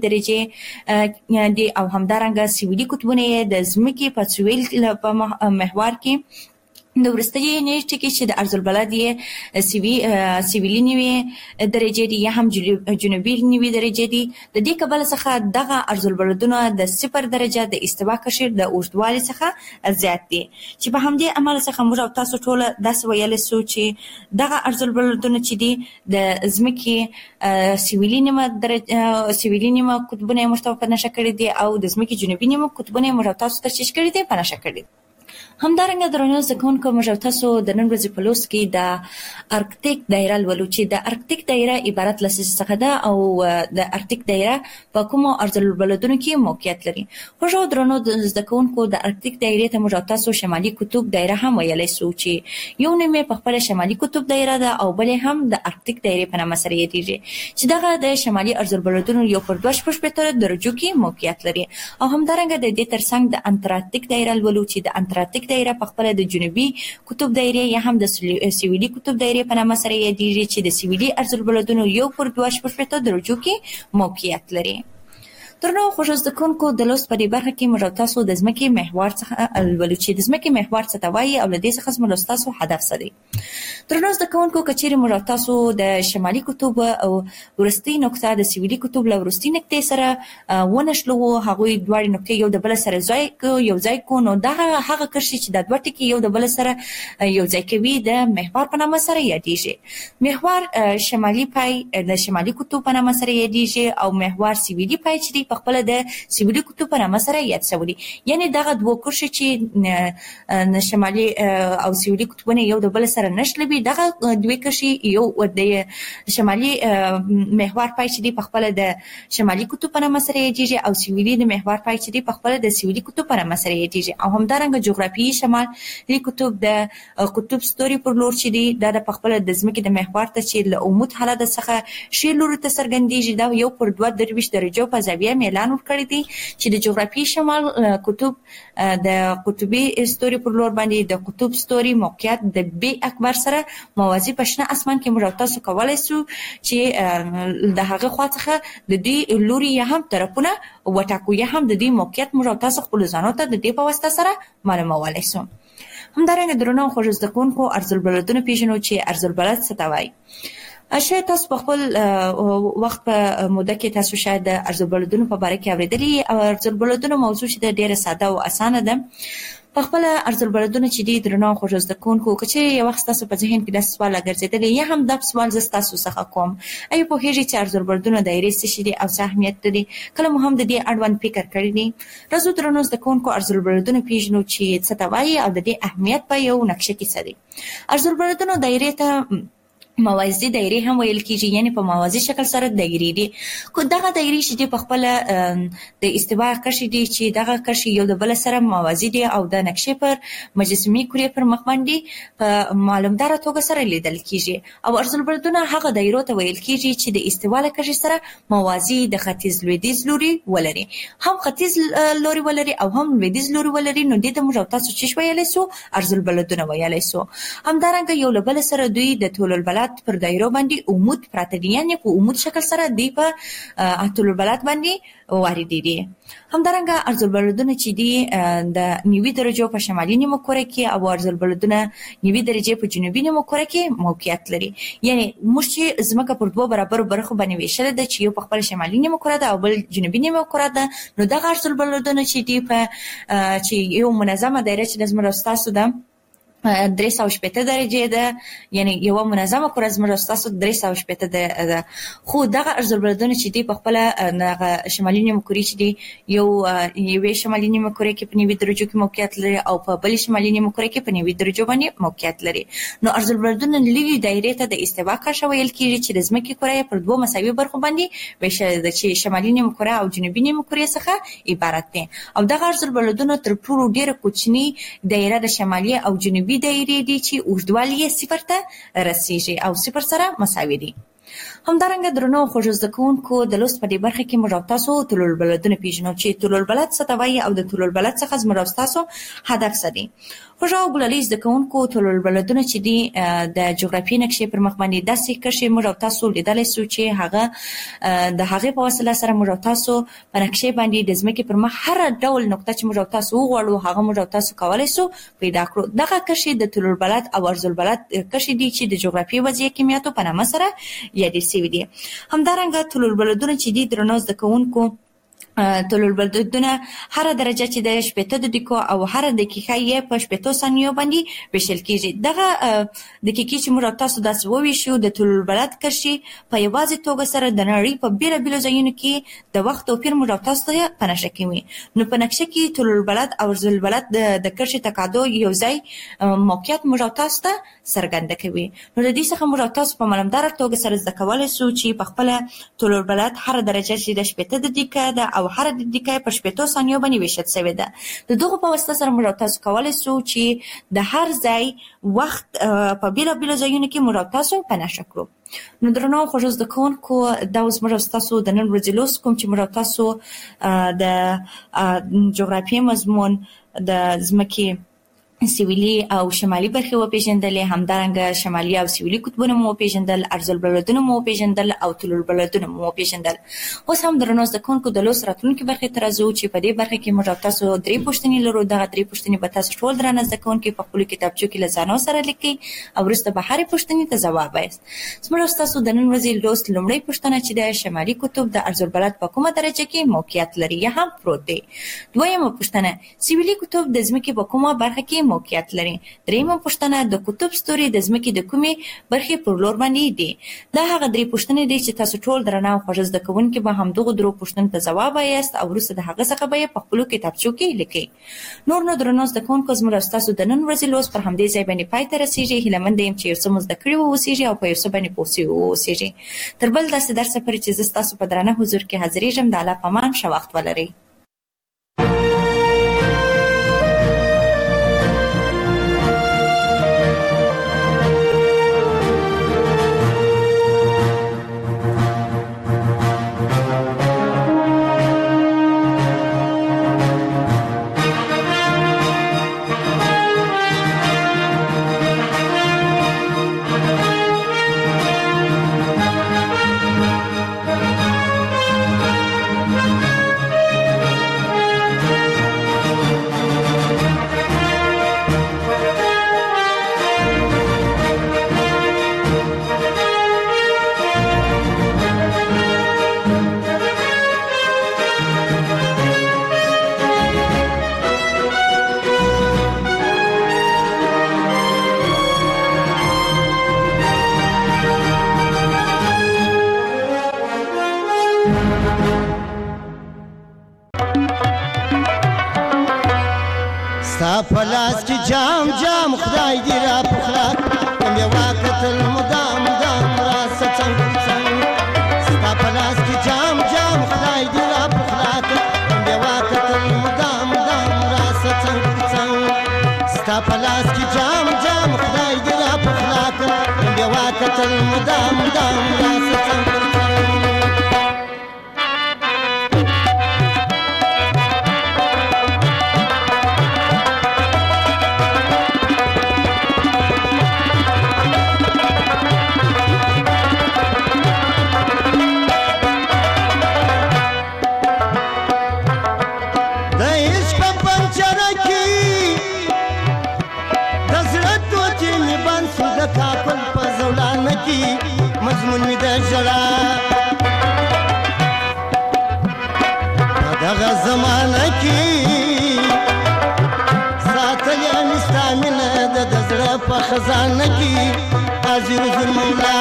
درجه دي او همدارنګه سویلي قطبونه د ځمکې په سویل په محور کې د ورستۍ نیټه کې چې د ارض البلد یې سیوی سیویلي نیوي درجه دي یا هم جنوبي نیوي درجه دي. د دې کبل څخه دغه ارض البلدونو د صفر درجه د استوا کشر د اوږدوالي څخه زیات دي چې په همدې عمل څخه موږ تاسو ټول داس ویل سو چې دغه ارض البلدونو چې دي د ځمکې سیویلي نیمه درجه سیویلي نیمه قطبونه مرتفع نشه کړی دي او د ځمکې جنوبي نیمه قطبونه موږ تاسو ترشیش کړی دي په نشه کړی. همدارنګه درنو زده کوونکو موږ تاسو د نن ورځې په لوست کې د ارکټیک دایره لولو چې د ارکټیک دایره عبارت له څه څخه ده او د ارکټیک دایره په کومو ارض البلدونو کې موقعیت لري. خوږو درنو زده کوونکو د ارکټیک دایره ته موږ تاسو شمالي قطب دایره هم ویلی سو چې یو نیمه په خپل شمالي قطب دایره ده او بل هم د ارکټیک دایره په نامه سره یادېږي چې دغه د شمالي ارض البلدونو یو پر دوه شپږ درجو کې موقعیت لري. او همدارنګه د دې ترڅنګ د انټارکټیک دایره لولو چې د انټارکټیک شمالي دایره په خپل د جنوبي قطب دایره یا هم د سویلي قطب دایره په نامه سره یادېږي چې د سویلي ارض البلدونو یو پر دوه شپږ درجو کې موقعیت لري. ترنو خوږ زده کوونکو د لوست په دې برخه کې موږ تاسو د ځمکې محور څخه ولولو چې د ځمکې محور څه ته وایي او له دې څخه موږ تاسو هدف څه دی. ترنو زده کوونکو کچېرې موږ تاسو د شمالي قطب او ورستۍ نقطه د سویلي قطب له ورستۍ نقطې سره ونښلو، هغوی دواړې نقطې یو د بل سره ځای کو یو ځای کو نو دا هغه کرښې چې د دوه ټکي یو د بل سره یو ځای کوي د محور په نامه سره یادېږي. محور شمالي پای د شمالي قطب په نامه سره یادېږي او محور سویلي پای چې په خپل د سویلي قطب په نامه سره یاد شوی دي. یعنی دغه دوه کرښې چې شمالي او سویلي قطبونه یو د بل سره نښلوي، دغه دوه کرښې یو د شمالي محور پای چې دی په خپل د شمالي قطب په نامه سره یادېږي او سویلي د محور پای چې دی په خپل د سویلي قطب په نامه سره یادېږي. او همدارنګه جغرافیایي شمالي قطب د قطب ستوري پر لور چې دی دا د خپل د ځمکې د محور ته چې له عمود حالت څخه ښي لوري ته څرګندېږي دا یو پر دوه درویشت درجو په زاویه اعلان ورکړی دی چې د جغرافیایي شمال قطب د قطبي ستوري پر لور باندې د قطب ستوري موقعیت د بي اکبر سره موازي په شنه اسمان کې موږ تاسو کولای شو چې د هغه خوا څخه د دې لوري یا هم طرفونه وټاکو یا هم د دې موقعیت موږ تاسو خپل ځانو ته د دې په واسطه سره معلومولای شو. همدارنګه درنو خوږ زده کوونکو ارض البلدونه پیژنو چې ارض البلد څه ته وایي. شاید تاسو په خپل وخت په موده کې تاسو شاید د ارض البلدونو په باره کې اورېدلي او ارض البلدونو موضوع چې ډېره ساده او اسانه ده. په خپل ارض البلدونه چې دي درنو خوږ زده کوونکو که چې یو وخت تاسو په ذهن کې داسې سوال راګرځېدلی یا هم دا سوال زه ستاسو څخه کوم، ایا پوهېږئ چې ارض البلدونه دایرې څه شي دي او څه اهمیت لري؟ کله مو هم د دې اړوند فکر کړی دی؟ راځو درنو زده کوونکو ارض البلدونه پیژنو چې څه ته وایي او د دې اهمیت په یو نقشه کې څه دی. ارض البلدونه دایرې ته موازي دایرې هم ویل کیږي، یعنی په موازي شکل سره دایرې دي. کو دغه دایرې چې په خپل د استوا کرښې دي چې دغه کرښې یو د بل سره موازي دي او د نقشې پر مجسمي کورې پر مخ باندې په معلومدار توګه سره لیدل کیږي. او ارض البلدونه هغه دایرو ته ویل کیږي چې د استوا له کرښې سره موازي د ختیځ لویدیځ لوري ولري، هم ختیځ لوري ولري او هم لویدیځ لوري ولري. نو دې ته موږ تاسو چې ویلای سو ارض البلدونه ویلای سو. همدارنګه یو له بل سره دوی د طول البلد پر دایرو باندې عمود پراته دي، یعنی په عمود شکل سره دی په طول البلد باندې واردې دي. همدارنګه ارض البلدونه چې دي د نیوي درجو په شمالي نیمه کره کې او ارض البلدونه نیوي درجه په جنوبي نیمه کره کې موقعیت لري. یعنی موږ چې ځمکه پر دوه برابر برخو باندې ویشل ده چې یو په خپل شمالي نیمه کره ده او بل جنوبي نیمه کره ده، نو دغه ارض البلدونه چې دي په چې یو منظمه دایره چې د زموږ تاسو ده درې سوه شپېته درجې ده، یعنی یو منظمه کره زموږ تاسو درې سوه شپېته ده. خو دغه ارض البلدونه چې دی په خپل دغه شمالي نیمه کره چې دی یو یوې شمالي نیمه کره کې په نیوي درجو کې موقعیت لري او په بل شمالي نیمه کره کې په نیوي درجو باندې موقعیت لري. نو ارض البلدونه لوی دایرې ته د استوا کرښه ویل کیږي چې د ځمکې کره پر دوه مساوي برخو باندې ویشل ده چې شمالي نیمه کره او جنوبي نیمه کره څخه عبارت دي. او دغه ارض البلدونه تر ټولو ډیره کوچنی دایره د شمالي او جنوبي دایرې دي چې اوږدوالی یې صفر ته رسیږي او صفر سره مساوي دي. همدارنګه درنو خوږ زده کوونکو د لوست په دې برخه کې موږ تاسو طول البلدونه پیژنو چې طول البلد څه ته وایي او د طول البلد څخه زموږ تاسو هدف څه دی. خوږ او ګلالي زده کوونکو طول البلدونه چې دي د جغرافیایي نقشې پر مخ باندې داسې کرښې موږ تاسو لیدلی سو چې هغه د هغې په وسیله سره موږ تاسو په نقشې باندې د ځمکې پر مخ هر ډول نقطه چې موږ تاسو وغواړو هغه موږ تاسو کولی سو پیدا کړو. دغه کرښې د طول البلد او عرض البلد کرښې دي چې د جغرافیایي وضعیت کمیاتو په نامه سره یادې شوي دي. همدارنګه طول البلدونه چې دي درنو زده کوونکو طول البلدونه هر درجه چې د شپېته دقیقو او هر دقیقه یې په شپېتو ثانیو باندې ویشل کیږي. دغه دقیقې چې موږ تاسو داسې وویشو د طول البلد کرښې په یوازې توګه سره د نړۍ په بیلابیلو ځایونو کې د وخت توپیر موږ تاسو ته په نقشه کوي. نو په نقشه کې طول البلد او عرض البلد د کرښې تقاطع یو ځای موقعیت موږ تاسو ته څرګنده کوي. نو د دې څخه موږ تاسو په معلومدار توګه سره زده کولی سو چې په خپل طول البلد هر درجه چې د شپېته دقیقه ده او هر دقیقه په شپېتو ثانیو باندې ویشل شوې ده. د دغو په واسطه سره موږ تاسو کولی سو چې د هر ځای وخت په بیلابیلو ځایونو کې موږ تاسو په نښه کړو. نو درنو خوږ زده کوونکو دا اوس موږ ستاسو د نن ورځې لوست کوم چې موږ تاسو د جغرافیې مضمون د ځمکې سویلي او شمالي برخې و پیژندلې، همدارنګه شمالي او سویلي قطبونه مو پیژندل، ارض البلدونه مو پیژندل او طول البلدونه مو پیژندل. اوس هم درنو زده کوونکو د لوست راتلونکي برخې ته راځو چې په دې برخه کې موږ تاسو درې پوښتنې لرو. دغه درې پوښتنې به تاسو ټول درنه زده کوونکي په خپلو کتابچو کې له ځانو سره لیکئ او وروسته به هرې پوښتنې ته ځواب وایاست. زموږ ستاسو د نن ورځې لوست لومړۍ پوښتنه چې د شمالي قطب د ارض البلد په کومه درجه کې موقعیت لري یا هم پروت دی. دویمه پوښتنه سویلي قطب د ځمکې په کومه برخه کې موقعیت لري. دریمه پوښتنه د قطب ستوري د ځمکې د کومې برخې پر لور باندې دي. دا هغه درې پوښتنې دي چې تاسو ټول درنه او خوږ زده کوونکي به همدغو درو پوښتنو ته ځواب وایاست او وروسته د هغه څخه به یې په خپلو کتابچو کې لیکئ. نور نو درنو زده کوونکو زموږ او ستاسو د نن ورځې لوست پر همدې ځای باندې پای ته رسېږي. هیله منده یم چې یو څه مو زده کړي واوسېږي او په یو څه باندې پوه سوي واوسېږي. تر بل داسې درسه پورې چې زه ستاسو په درانه حضور کې حاضرېږم د الله په امان ښه وخت ولرئ. پلاس کی جام جام خدای دی را پخلا یم یوا کتل مدام مدام را ستنگ څنګ ستا پلاس کی جام جام خدای دی را پخلا یم یوا کتل مدام مدام را ستنگ څنګ ستا پلاس کی جام جام خدای دی را پخلا یم یوا کتل مدام مدام را ستنگ مضمون می د ژړا په دغه زمانه کې ساتلې مې ستا مینه د زړه په خزانه کې حاضر حضور مولا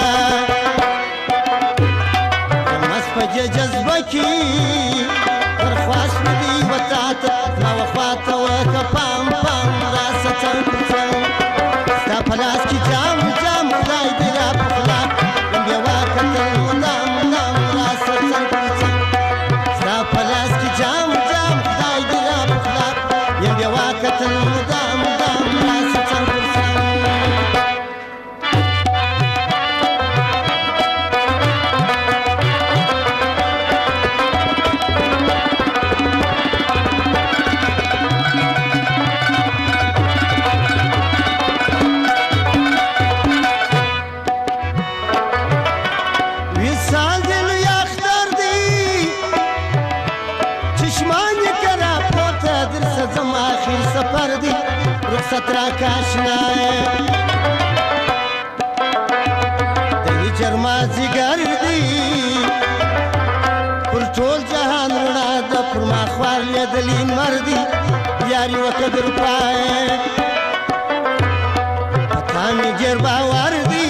د مست په جذبه کې پر خواست مې دی وتا ته ناوخوا ته ورکه پام پام را ستنګ څنګ ستا په لاس کې جام جام خدای دې را پخلا سترا کاشنا د هجر مازی ګرځي پر ټول جهان رڼا د پر ما خوار لیدلی مردي یاري وقدر پای پتا می ګر باور دی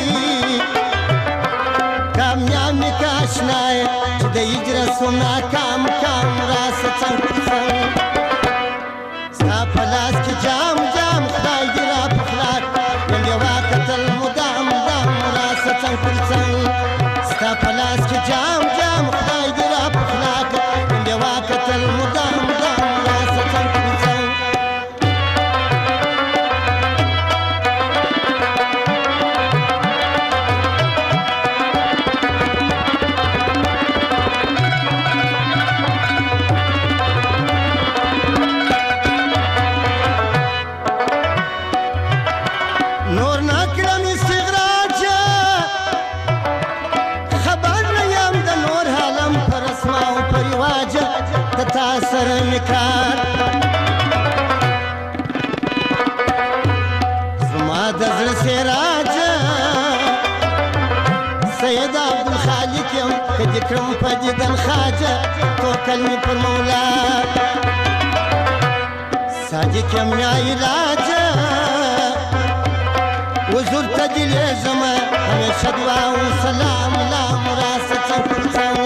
کامیاب می کاشنا چې د هجر سنا کام کام را ستنګ ستا پلاس کی جام جام خدای دی را پخلاک یم یوا کتل مدام مدام را ستنګ پر څنګ ستا پلاس کی جام جام خدای دی را پخلاک یم یوا کتل مدام مدام را ستنګ پر څنګ نکار زما د زړه سراج سید عبدالخالق یم که دې کړم په دیدن خواجه توکل مې پر مولا صادق یم یا علاج حضور ته دلې زما همیشه دعا و سلام لا مراسه څنګ پر څنګ